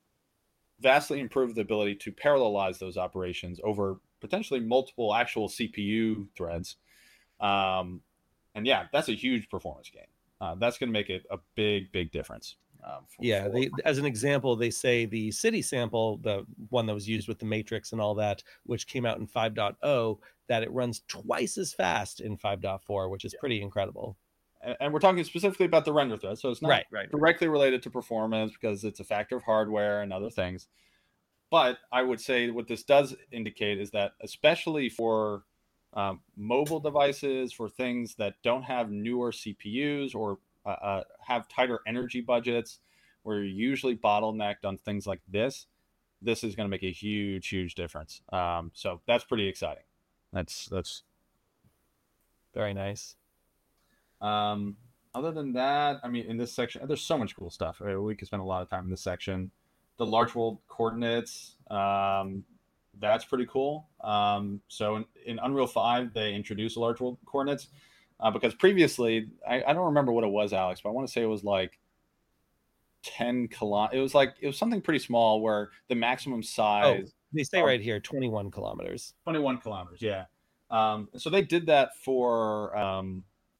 vastly improved the ability to parallelize those operations over potentially multiple actual C P U threads. Um, and yeah, that's a huge performance gain. Uh, that's going to make it a big, big difference. Um, for, yeah, for... They, as an example, they say the city sample, the one that was used with the Matrix and all that, which came out in five point oh, that it runs twice as fast in five point four, which is yeah. pretty incredible. And we're talking specifically about the render thread, so it's not right, right, directly related to performance because it's a factor of hardware and other things. But I would say what this does indicate is that, especially for um, mobile devices, for things that don't have newer C P Us or uh, uh, have tighter energy budgets, where you're usually bottlenecked on things like this, this is going to make a huge, huge difference. Um, so that's pretty exciting. That's that's very nice. Um, other than that, I mean, in this section, there's so much cool stuff. We could spend a lot of time in this section. The large world coordinates, um, that's pretty cool. Um, so in, in Unreal five, they introduced large world coordinates uh, because previously, I, I don't remember what it was, Alex, but I want to say it was like ten kilo. It was like it was something pretty small where the maximum Oh, size they say of right here, twenty-one kilometers. twenty-one kilometers. Yeah. Um, so they did that for um,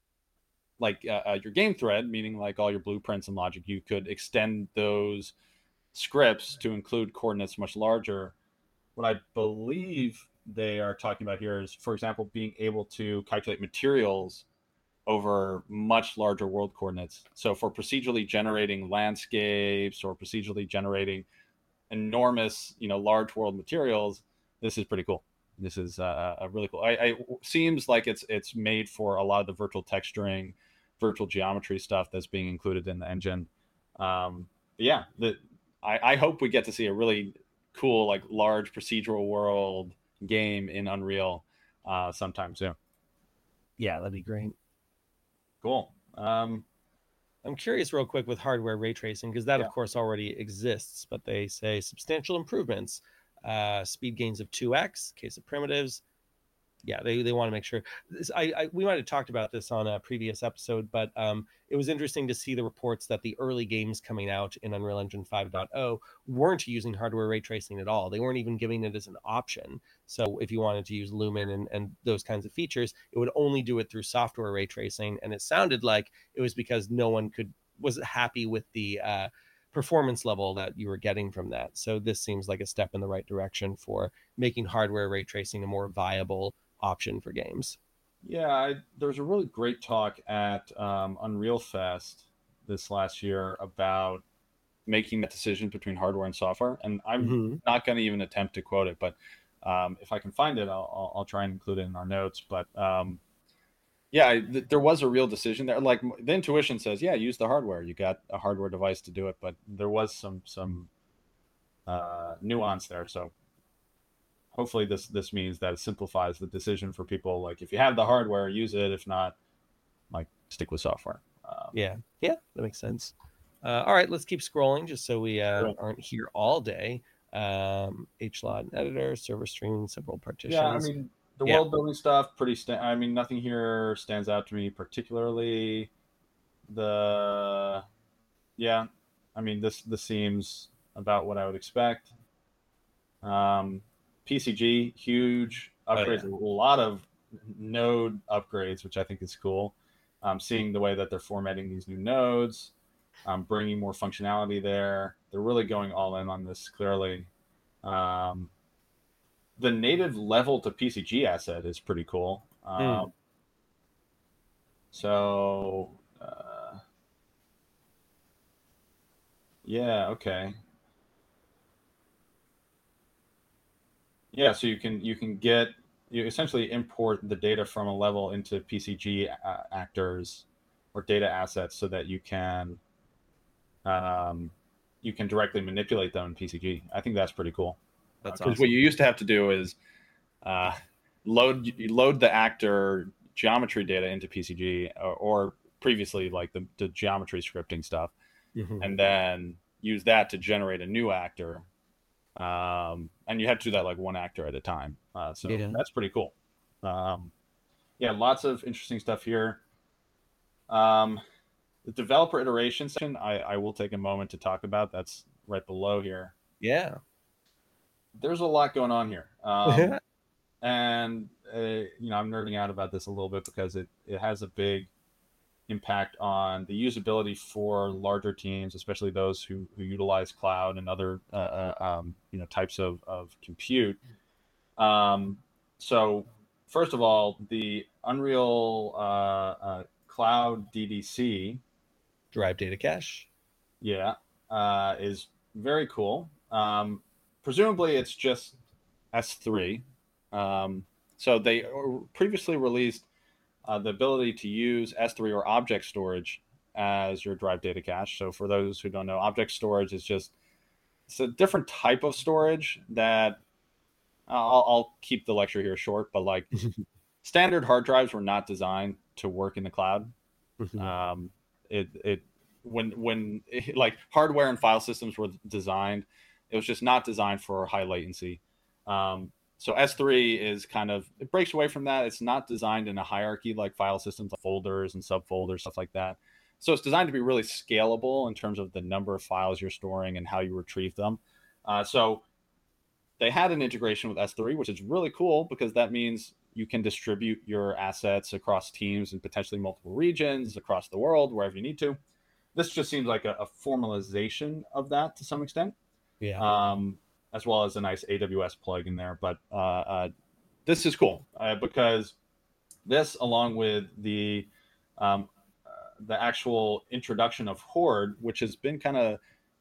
like uh, uh, your game thread, meaning like all your blueprints and logic. You could extend those scripts to include coordinates much larger. What I believe they are talking about here is, for example, being able to calculate materials over much larger world coordinates. So for procedurally generating landscapes or procedurally generating enormous, you know, large world materials, this is pretty cool. This is uh, a really cool. I, I seems like it's it's made for a lot of the virtual texturing, virtual geometry stuff that's being included in the engine. Um, yeah, the I, I hope we get to see a really cool, like large procedural world game in Unreal uh, sometime soon. Yeah, that'd be great. Cool. Um, I'm curious, real quick, with hardware ray tracing, because that, yeah. of course, already exists, but they say substantial improvements, uh, speed gains of two x, case of primitives. Yeah, they, they want to make sure. This, I, I we might have talked about this on a previous episode, but um, it was interesting to see the reports that the early games coming out in Unreal Engine 5.0 weren't using hardware ray tracing at all. They weren't even giving it as an option. So if you wanted to use Lumen and, and those kinds of features, it would only do it through software ray tracing. And it sounded like it was because no one could was happy with the uh, performance level that you were getting from that. So this seems like a step in the right direction for making hardware ray tracing a more viable option for games. Yeah, I, there was a really great talk at um, Unreal Fest this last year about making that decision between hardware and software. And I'm Mm-hmm. not going to even attempt to quote it, but um, if I can find it, I'll, I'll, I'll try and include it in our notes. But um, yeah, th- there was a real decision there. Like the intuition says, yeah, use the hardware. You got a hardware device to do it, but there was some some uh, nuance there. So hopefully this this means that it simplifies the decision for people. Like if you have the hardware, use it. If not, like stick with software. Um, Yeah, yeah, that makes sense. Uh, all right, let's keep scrolling just so we uh, Sure. aren't here all day. Um, HLOD editor, server streaming, several Yeah, I partitions. mean the Yeah, world building stuff pretty. Sta- I mean nothing here stands out to me particularly. The yeah, I mean this this seems about what I would expect. Um, P C G huge oh upgrades, yeah, a lot of node upgrades, which I think is cool. Um, seeing the way that they're formatting these new nodes, um, bringing more functionality there. They're really going all in on this clearly. Um, the native level to P C G asset is pretty cool. mm, Um, so uh, yeah, okay, yeah. So you can you can get you essentially import the data from a level into P C G uh, actors or data assets so that you can um, you can directly manipulate them in P C G. I think that's pretty cool. that's Because uh, what awesome. you used to have to do is uh, load you load the actor geometry data into P C G, or, or previously like the, the geometry scripting stuff, Mm-hmm. and then use that to generate a new actor. Um, and you had to do that like one actor at a time. Uh, so Yeah, that's pretty cool. Um, yeah, lots of interesting stuff here. Um, the developer iteration section, I, I will take a moment to talk about. That's right below here. yeah, There's a lot going on here. Um, and uh, you know I'm nerding out about this a little bit because it, it has a big impact on the usability for larger teams, especially those who, who utilize cloud and other uh, uh, um, you know types of, of compute. Um, so first of all, the Unreal uh, uh, Cloud D D C, drive data cache. yeah, uh, is very cool. Um, presumably, it's just S three. Um, so they previously released uh, the ability to use S three or object storage as your drive data cache. So for those who don't know, object storage is just it's a different type of storage that I'll, I'll keep the lecture here short, but like standard hard drives were not designed to work in the cloud. Um, it it when when it, like hardware and file systems were designed, it was just not designed for high latency. Um, so S three is kind of, it breaks away from that. It's not designed in a hierarchy like file systems, like folders and subfolders, stuff like that. So it's designed to be really scalable in terms of the number of files you're storing and how you retrieve them. Uh, so they had an integration with S three, which is really cool because that means you can distribute your assets across teams and potentially multiple regions across the world, wherever you need to. This just seems like a, a formalization of that to some extent. Yeah. Um, as well as a nice A W S plug in there. But uh, uh, this is cool uh, because this, along with the um, uh, the actual introduction of Horde, which has been kind of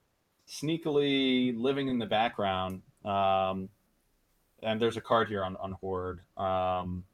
sneakily living in the background. Um, and there's a card here on on Horde. Um,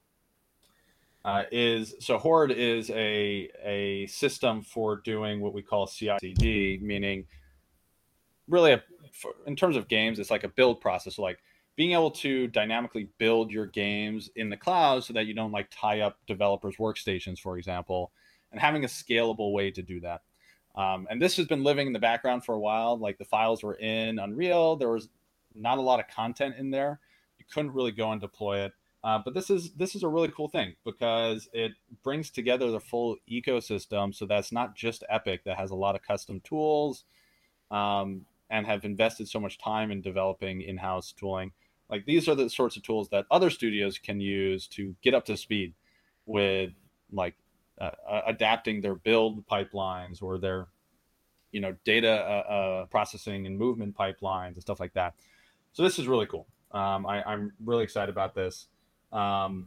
uh, is so Horde is a a system for doing what we call C I C D, meaning really a, for, in terms of games, it's like a build process, like being able to dynamically build your games in the cloud so that you don't like tie up developers' workstations, for example, and having a scalable way to do that. Um, and this has been living in the background for a while. Like the files were in Unreal, there was not a lot of content in there. You couldn't really go and deploy it. Uh, but this is this is a really cool thing because it brings together the full ecosystem. So that's not just Epic that has a lot of custom tools um, and have invested so much time in developing in-house tooling. Like these are the sorts of tools that other studios can use to get up to speed with like uh, uh, adapting their build pipelines or their you know data uh, uh, processing and movement pipelines and stuff like that. So this is really cool. Um, I, I'm really excited about this. Um,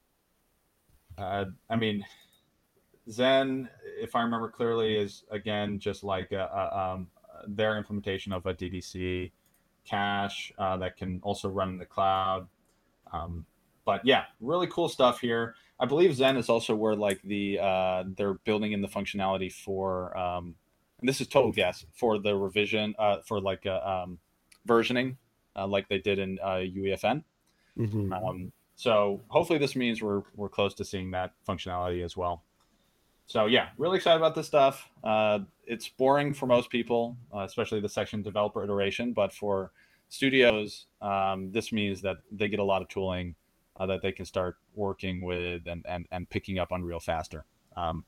uh, I mean, Zen, if I remember clearly, is again just like a, a, um, their implementation of a D D C cache uh, that can also run in the cloud. Um, but yeah, really cool stuff here. I believe Zen is also where like the uh, they're building in the functionality for, um, and this is total guess, for the revision uh, for like uh, um, versioning, uh, like they did in uh, U E F N. Mm-hmm. Um, so hopefully this means we're we're close to seeing that functionality as well. So yeah, really excited about this stuff. Uh, it's boring for most people, uh, especially the section developer iteration. But for studios, um, this means that they get a lot of tooling uh, that they can start working with and and, and picking up Unreal faster. Um,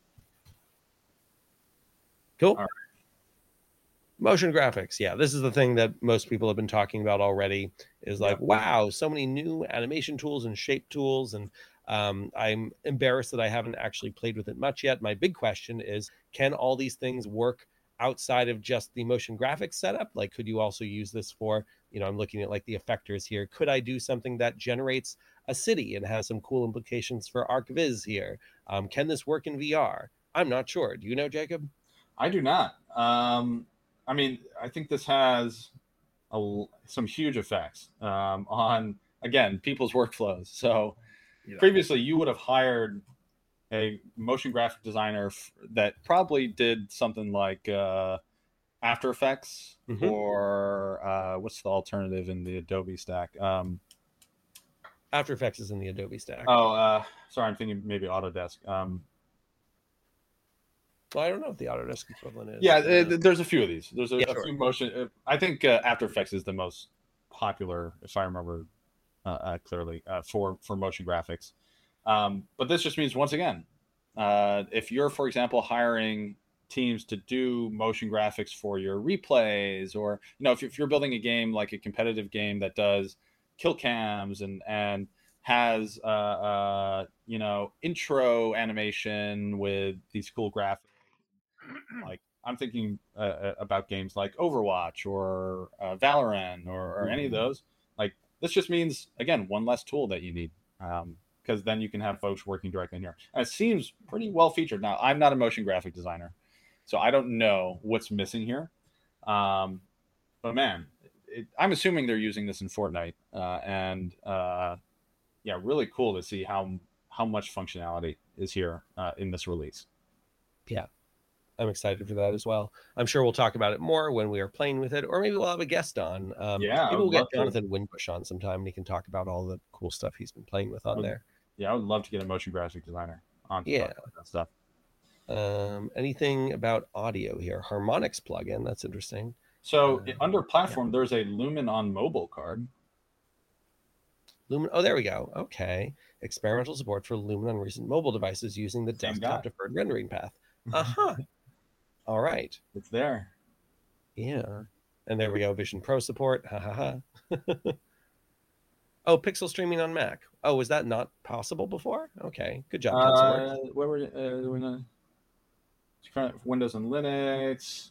cool. All right. Motion graphics. Yeah, this is the thing that most people have been talking about already is like, Yep. wow, so many new animation tools and shape tools. And um, I'm embarrassed that I haven't actually played with it much yet. My big question is, can all these things work outside of just the motion graphics setup? Like, could you also use this for, you know, I'm looking at like the effectors here. Could I do something that generates a city and has some cool implications for ArcViz here? Um, can this work in V R? I'm not sure. Do you know, Jacob? I do not. Um, I mean, I think this has a, some huge effects um, on, again, people's workflows. So yeah. Previously, you would have hired a motion graphic designer f- that probably did something like uh, After Effects mm-hmm. or uh, what's the alternative in the Adobe stack? Um, After Effects is in the Adobe stack. Oh, uh, sorry, I'm thinking maybe Autodesk. Um, Well, I don't know what the Autodesk equivalent is. Yeah, uh, there's a few of these. There's a, yeah, a sure. few motion. Uh, I think uh, After Effects is the most popular, if I remember uh, uh, clearly, uh, for for motion graphics. Um, but this just means once again, uh, if you're, for example, hiring teams to do motion graphics for your replays, or you know, if, if you're building a game like a competitive game that does kill cams and and has uh, uh, you know intro animation with these cool graphics. Like I'm thinking uh, about games like Overwatch or uh, Valorant or, or any of those. Like this just means again one less tool that you need, because um, then you can have folks working directly in here. And it seems pretty well featured. Now I'm not a motion graphic designer, so I don't know what's missing here. Um, but man, it, I'm assuming they're using this in Fortnite, uh, and uh, yeah, really cool to see how how much functionality is here uh, in this release. Yeah. I'm excited for that as well. I'm sure we'll talk about it more when we are playing with it, or maybe we'll have a guest on. Um, yeah, maybe we'll get Jonathan Winbush on sometime, and he can talk about all the cool stuff he's been playing with on would, there. Yeah, I would love to get a motion graphic designer on to yeah. talk about that stuff. Um, anything about audio here? Harmonix plugin. That's interesting. So uh, under platform, yeah. there's a Lumen on mobile card. Lumen. Oh, there we go. Okay. Experimental support for Lumen on recent mobile devices using the Same desktop guy. deferred rendering path. Uh huh. All right. It's there. Yeah. And there we go. Vision Pro support. Ha ha ha. Oh, pixel streaming on Mac. Oh, was that not possible before? Okay. Good job, TensorWorks. Uh, where were uh, we're not, Windows and Linux.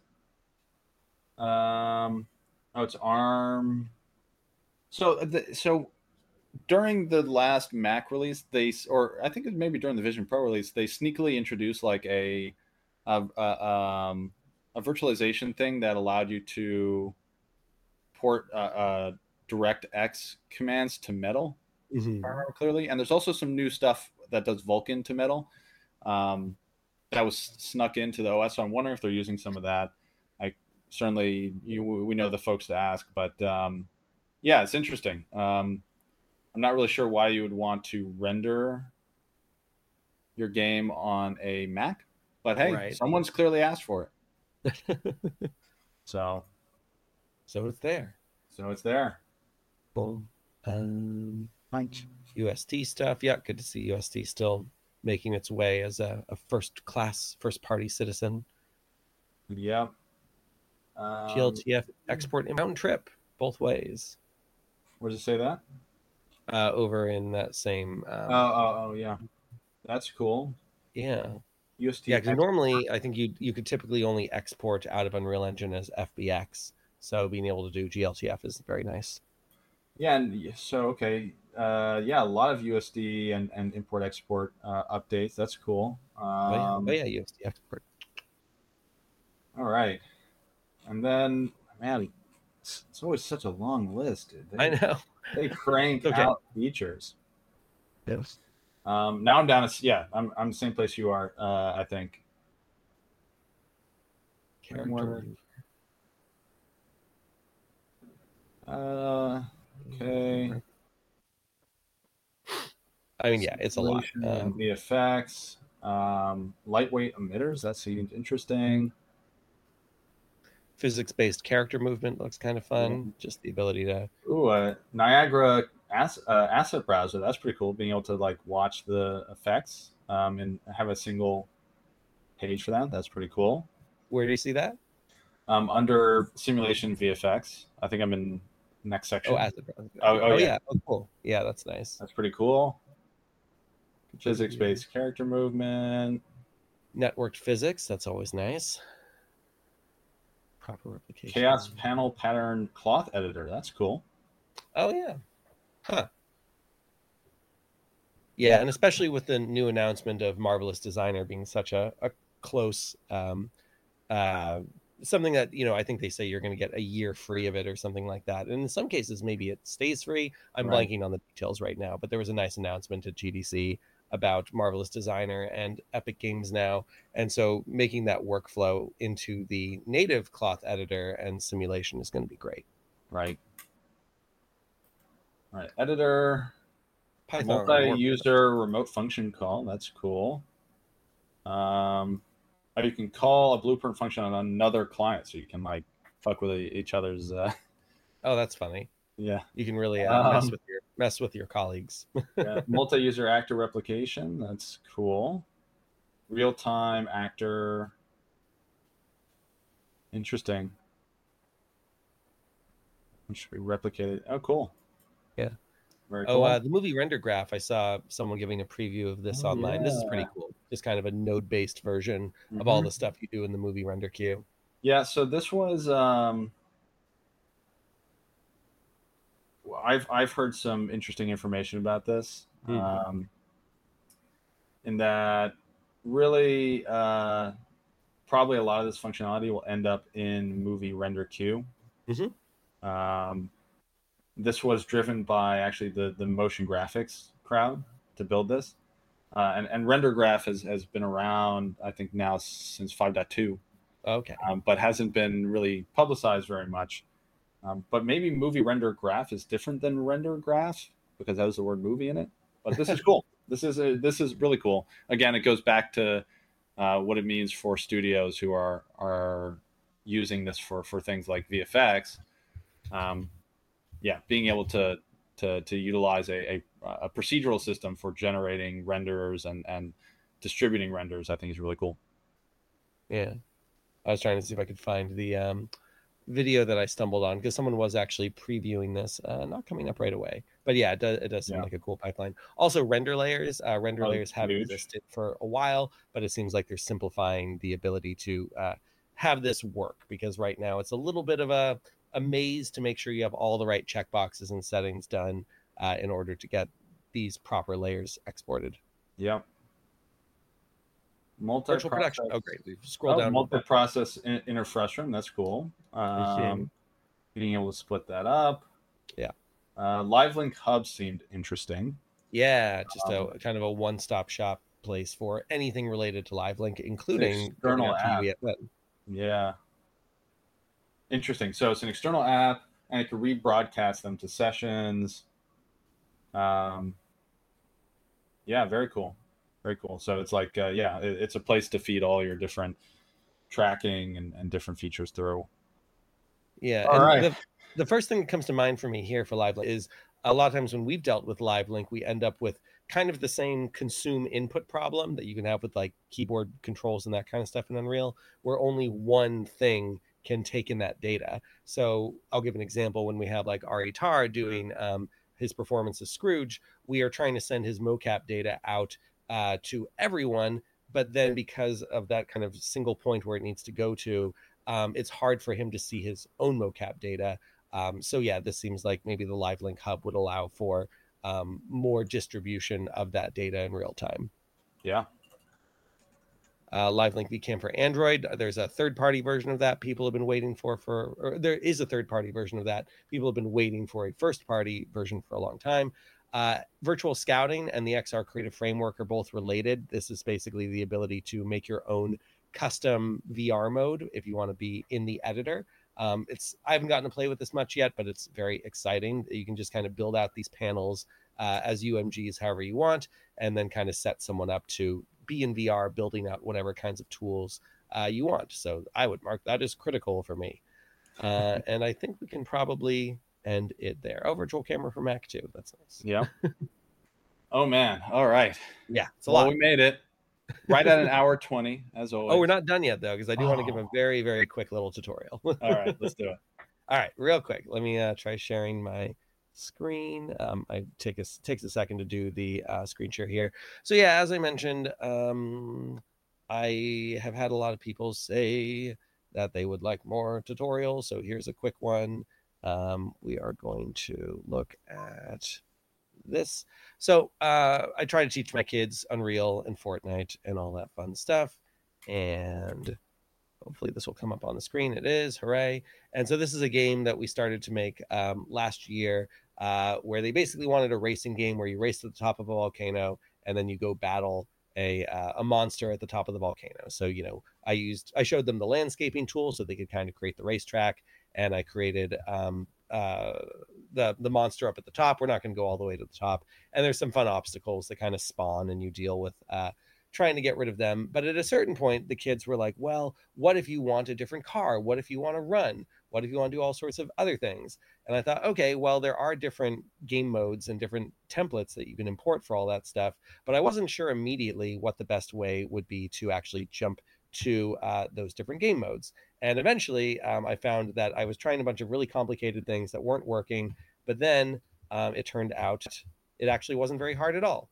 Um, oh, it's ARM. So, the, so during the last Mac release, they or I think it maybe during the Vision Pro release, they sneakily introduced like a a, a, um, a virtualization thing that allowed you to port uh, uh, DirectX commands to Metal. Mm-hmm. Clearly, and there's also some new stuff that does Vulkan to Metal. Um, that was snuck into the O S. So I'm wondering if they're using some of that. I certainly you, we know the folks to ask, but um, yeah, it's interesting. Um, I'm not really sure why you would want to render your game on a Mac, but hey, Right. someone's clearly asked for it. so, so it's there. So it's there. Boom. Um, Thanks. U S T stuff. Yeah, good to see U S T still making its way as a, a first class, first party citizen. Yep. Um, G L T F export inbound trip both ways. Where does it say that? Uh, over in that same. Um, oh, oh, oh, yeah. That's cool. Yeah. U S T yeah, because normally I think you you could typically only export out of Unreal Engine as F B X. So being able to do G L T F is very nice. Yeah, and so okay, uh, yeah, a lot of U S D and, and import export uh, updates. That's cool. Um, oh yeah, oh yeah, U S D export. All right, and then man, it's, it's always such a long list. Dude. They, I know they crank okay. out features. Yes. Um, now I'm down to yeah, I'm I'm the same place you are. Uh, I think. Character. Uh, okay. I mean, yeah, it's a lot. Um, the effects, um, lightweight emitters. That seems interesting. Physics-based character movement looks kind of fun. Yeah. Just the ability to. Ooh, uh, Niagara ass, uh, asset browser. That's pretty cool. Being able to like watch the effects um, and have a single page for that. That's pretty cool. Where do you see that? Um, under simulation V F X. I think I'm in next section. Oh, asset browser. Oh, oh, oh yeah. yeah. Oh, cool. Yeah, that's nice. That's pretty cool. Physics-based character movement. Networked physics. That's always nice. Proper replication. Chaos panel pattern cloth editor. That's cool. Oh yeah. Huh. Yeah, and especially with the new announcement of Marvelous Designer being such a, a close um, uh, something that, you know, I think they say you're going to get a year free of it or something like that. And in some cases, maybe it stays free. I'm right. blanking on the details right now, but there was a nice announcement at G D C about Marvelous Designer and Epic Games Now. And so making that workflow into the native cloth editor and simulation is going to be great. Right. All right. Editor. Python. Multi-user remote function call. That's cool. Um, you can call a Blueprint function on another client, so you can like fuck with each other's. Uh... Oh, that's funny. Yeah, you can really uh, um, mess with your mess with your colleagues. yeah. Multi-user actor replication. That's cool. Real-time actor. Interesting. It should be replicated. Oh, cool. Yeah. Very oh, cool. uh, the movie Render Graph. I saw someone giving a preview of this oh, online. Yeah. This is pretty cool. Just kind of a node-based version mm-hmm. of all the stuff you do in the movie Render Queue. Yeah. So this was. Um... I've I've heard some interesting information about this, mm-hmm. um, in that really uh, probably a lot of this functionality will end up in movie Render Queue. Mm-hmm. Um, this was driven by actually the the motion graphics crowd to build this, uh, and and Render Graph has has been around I think now since five point two. Okay, um, but hasn't been really publicized very much. Um, but maybe movie Render Graph is different than Render Graph because that has the word movie in it. But this is cool. This is a, this is really cool. Again, it goes back to uh, what it means for studios who are are using this for, for things like V F X. Um, yeah, being able to to to utilize a, a, a procedural system for generating renders and and distributing renders, I think is really cool. Yeah, I was trying to see if I could find the um, video that I stumbled on because someone was actually previewing this. Uh, not coming up right away, but yeah, it does. It does seem Yeah. like a cool pipeline. Also, render layers. Uh, render Oh, layers have huge. existed for a while, but it seems like they're simplifying the ability to uh, have this work because right now it's a little bit of a a maze to make sure you have all the right checkboxes and settings done uh, in order to get these proper layers exported. Yeah. Virtual Multi-process. production. Oh, great. Scroll Oh, down. multi-process in, interfrustrum. That's cool. Um, being able to split that up. Yeah. Uh, LiveLink Hub seemed interesting. Yeah, just Um, a kind of a one-stop shop place for anything related to LiveLink, including external going out to app. U E F N. Yeah. Interesting. So it's an external app, and it can rebroadcast them to sessions. Um, yeah, very cool. Very cool. So it's like, uh, yeah, it, it's a place to feed all your different tracking and, and different features through. Yeah, All and right. the the first thing that comes to mind for me here for LiveLink is a lot of times when we've dealt with LiveLink, we end up with kind of the same consume input problem that you can have with like keyboard controls and that kind of stuff in Unreal, where only one thing can take in that data. So I'll give an example. When we have like Ari Tar doing um, his performance as Scrooge, we are trying to send his mocap data out uh, to everyone, but then because of that kind of single point where it needs to go to, um, it's hard for him to see his own mocap data. Um, so yeah, this seems like maybe the LiveLink Hub would allow for um, more distribution of that data in real time. Yeah. Uh, LiveLink Vcam for Android. There's a third-party version of that people have been waiting for. For or there is a third-party version of that. People have been waiting for a first-party version for a long time. Uh, virtual Scouting and the X R Creative Framework are both related. This is basically the ability to make your own custom V R mode if you want to be in the editor. Um, it's I haven't gotten to play with this much yet, but it's very exciting. You can just kind of build out these panels uh, as U M Gs however you want, and then kind of set someone up to be in V R, building out whatever kinds of tools uh, you want. So I would mark that as critical for me. Uh, and I think we can probably end it there. Oh, virtual camera for Mac too. That's nice. Yeah. Oh man. All right. Yeah, it's a well, lot. we made it right at an hour twenty, as always. Oh, we're not done yet though, because I do oh. want to give a very, very quick little tutorial. All right, let's do it. All right, real quick. Let me uh, try sharing my screen. Um, I take a takes a second to do the uh, screen share here. So yeah, as I mentioned, um, I have had a lot of people say that they would like more tutorials. So here's a quick one. Um, we are going to look at this. So uh, I try to teach my kids Unreal and Fortnite and all that fun stuff. And hopefully this will come up on the screen. It is. Hooray. And so this is a game that we started to make um, last year uh, where they basically wanted a racing game where you race to the top of a volcano and then you go battle a uh, a monster at the top of the volcano. So, you know, I used, I showed them the landscaping tool so they could kind of create the racetrack, and I created um, uh, the the monster up at the top. We're not going to go all the way to the top. And there's some fun obstacles that kind of spawn and you deal with uh, trying to get rid of them. But at a certain point, the kids were like, well, what if you want a different car? What if you want to run? What if you want to do all sorts of other things? And I thought, okay, well, there are different game modes and different templates that you can import for all that stuff. But I wasn't sure immediately what the best way would be to actually jump to uh, those different game modes. And eventually um, I found that I was trying a bunch of really complicated things that weren't working. But then um, it turned out it actually wasn't very hard at all.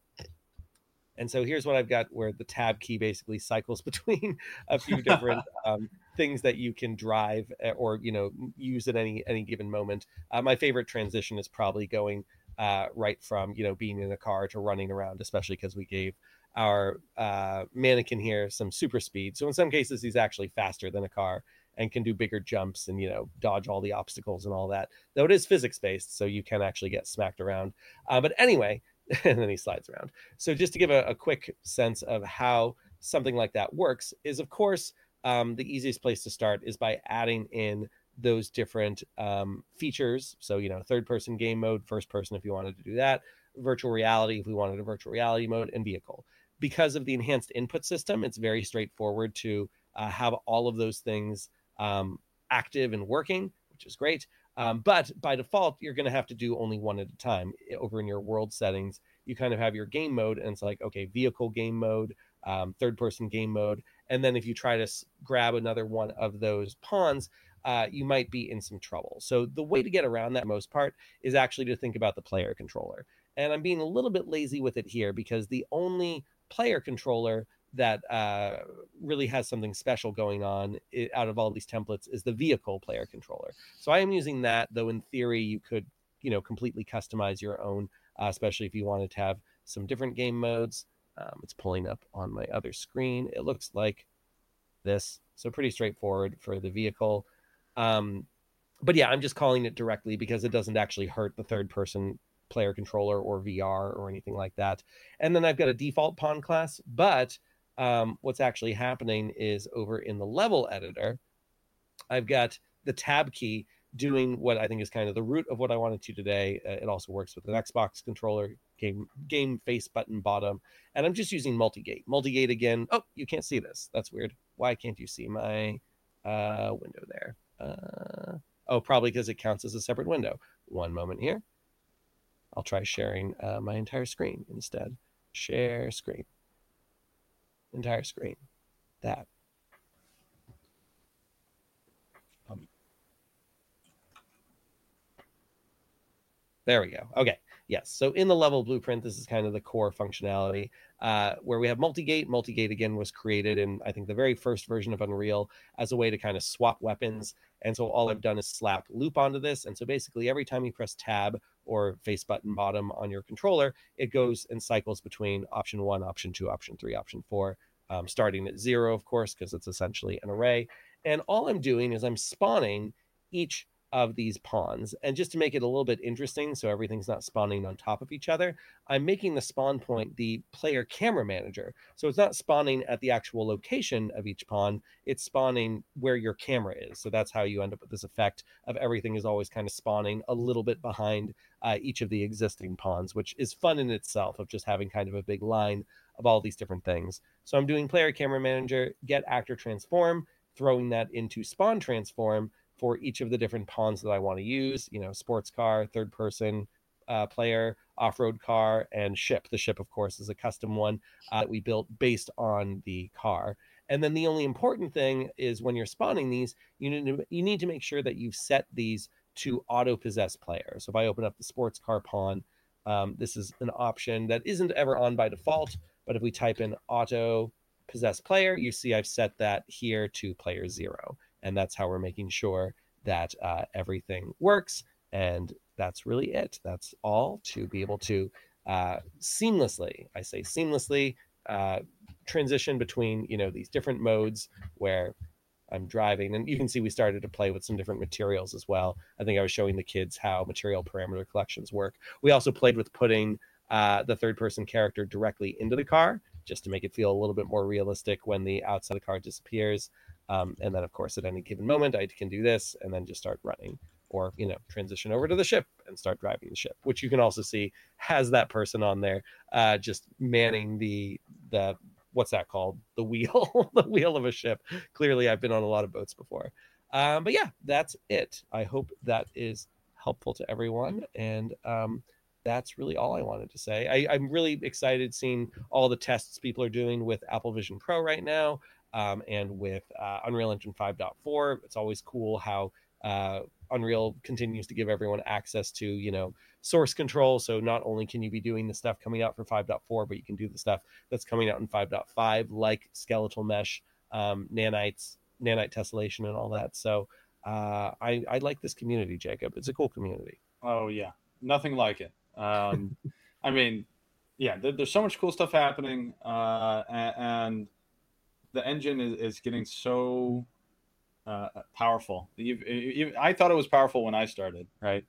And so here's what I've got, where the tab key basically cycles between a few different um, things that you can drive or, you know, use at any any given moment. Uh, my favorite transition is probably going uh, right from, you know, being in a car to running around, especially because we gave our uh, mannequin here some super speed. So in some cases, he's actually faster than a car and can do bigger jumps and, you know, dodge all the obstacles and all that. Though it is physics based, so you can actually get smacked around. Uh, but anyway, and then he slides around. So just to give a, a quick sense of how something like that works is, of course, um, the easiest place to start is by adding in those different um, features. So, you know, third person game mode, first person if you wanted to do that, virtual reality if we wanted a virtual reality mode, and vehicle. Because of the enhanced input system, it's very straightforward to uh, have all of those things um, active and working, which is great. Um, but by default, you're going to have to do only one at a time. Over in your world settings, you kind of have your game mode, and it's like, okay, vehicle game mode, um, third person game mode. And then if you try to s- grab another one of those pawns, uh, you might be in some trouble. So the way to get around that most part is actually to think about the player controller. And I'm being a little bit lazy with it here because the only player controller that uh, really has something special going on out of all these templates is the vehicle player controller. So I am using that, though in theory you could, you know, completely customize your own, uh, especially if you wanted to have some different game modes. Um, it's pulling up on my other screen. It looks like this. So pretty straightforward for the vehicle. Um, but yeah, I'm just calling it directly because it doesn't actually hurt the third person player controller or V R or anything like that. And then I've got a default pawn class, but um, what's actually happening is over in the level editor, I've got the tab key doing what I think is kind of the root of what I wanted to today. Uh, it also works with an Xbox controller, game game face button bottom, and I'm just using multigate. Multigate again. Oh, you can't see this. That's weird. Why can't you see my uh, window there? Uh, oh, probably because it counts as a separate window. One moment here. I'll try sharing uh, my entire screen instead. Share screen. Entire screen. That. Um, There we go. Okay. Yes. So in the level blueprint, this is kind of the core functionality uh, where we have multigate. Multigate, again, was created in, I think, the very first version of Unreal as a way to kind of swap weapons. And so all I've done is slap loop onto this. And so basically, every time you press tab or face button bottom on your controller, it goes and cycles between option one, option two, option three, option four, um, starting at zero, of course, because it's essentially an array. And all I'm doing is I'm spawning each of these pawns. And just to make it a little bit interesting, so everything's not spawning on top of each other, I'm making the spawn point the player camera manager. So it's not spawning at the actual location of each pawn, it's spawning where your camera is. So that's how you end up with this effect of everything is always kind of spawning a little bit behind uh, each of the existing pawns, which is fun in itself of just having kind of a big line of all these different things. So I'm doing player camera manager, get actor transform, throwing that into spawn transform for each of the different pawns that I want to use, you know, sports car, third person uh, player, off-road car, and ship. The ship, of course, is a custom one uh, that we built based on the car. And then the only important thing is when you're spawning these, you need to, you need to make sure that you've set these to auto-possess player. So if I open up the sports car pawn, um, this is an option that isn't ever on by default, but if we type in auto possess player, you see I've set that here to player zero. And that's how we're making sure that uh, everything works. And that's really it. That's all to be able to uh, seamlessly, I say seamlessly, uh, transition between, you know, these different modes where I'm driving. And you can see we started to play with some different materials as well. I think I was showing the kids how material parameter collections work. We also played with putting uh, the third person character directly into the car just to make it feel a little bit more realistic when the outside of the car disappears. Um, and then, of course, at any given moment, I can do this and then just start running or, you know, transition over to the ship and start driving the ship, which you can also see has that person on there uh, just manning the, the, what's that called? The wheel, the wheel of a ship. Clearly, I've been on a lot of boats before. Um, but yeah, that's it. I hope that is helpful to everyone. And um, that's really all I wanted to say. I, I'm really excited seeing all the tests people are doing with Apple Vision Pro right now. Um, and with uh, Unreal Engine five point four, it's always cool how uh, Unreal continues to give everyone access to, you know, source control. So not only can you be doing the stuff coming out for five point four, but you can do the stuff that's coming out in five point five, like skeletal mesh, um, nanites, nanite tessellation, and all that. So uh, I, I like this community, Jacob. It's a cool community. Oh yeah, nothing like it. Um, I mean, yeah, there, there's so much cool stuff happening, uh, and, and the engine is, is getting so uh, powerful. You've, you, I thought it was powerful when I started, right?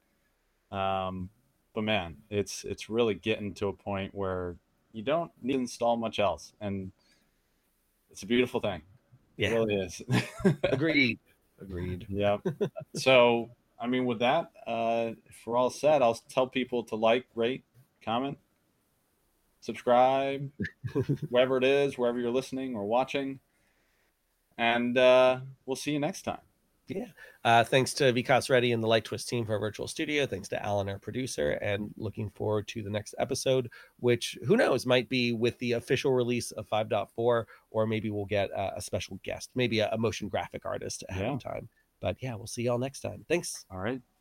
Um, but man, it's it's really getting to a point where you don't need to install much else, and it's a beautiful thing. It Yeah. really is. Agreed. Agreed. Yeah. So, I mean, with that, uh, if we're all set, I'll tell people to like, rate, comment, subscribe, wherever it is, wherever you're listening or watching. And uh, we'll see you next time. Yeah. Uh, thanks to Vikas Reddy and the Light Twist team for our virtual studio. Thanks to Alan, our producer, and looking forward to the next episode, which who knows might be with the official release of five point four, or maybe we'll get a, a special guest, maybe a, a motion graphic artist ahead Yeah. of time. But yeah, we'll see y'all next time. Thanks. All right.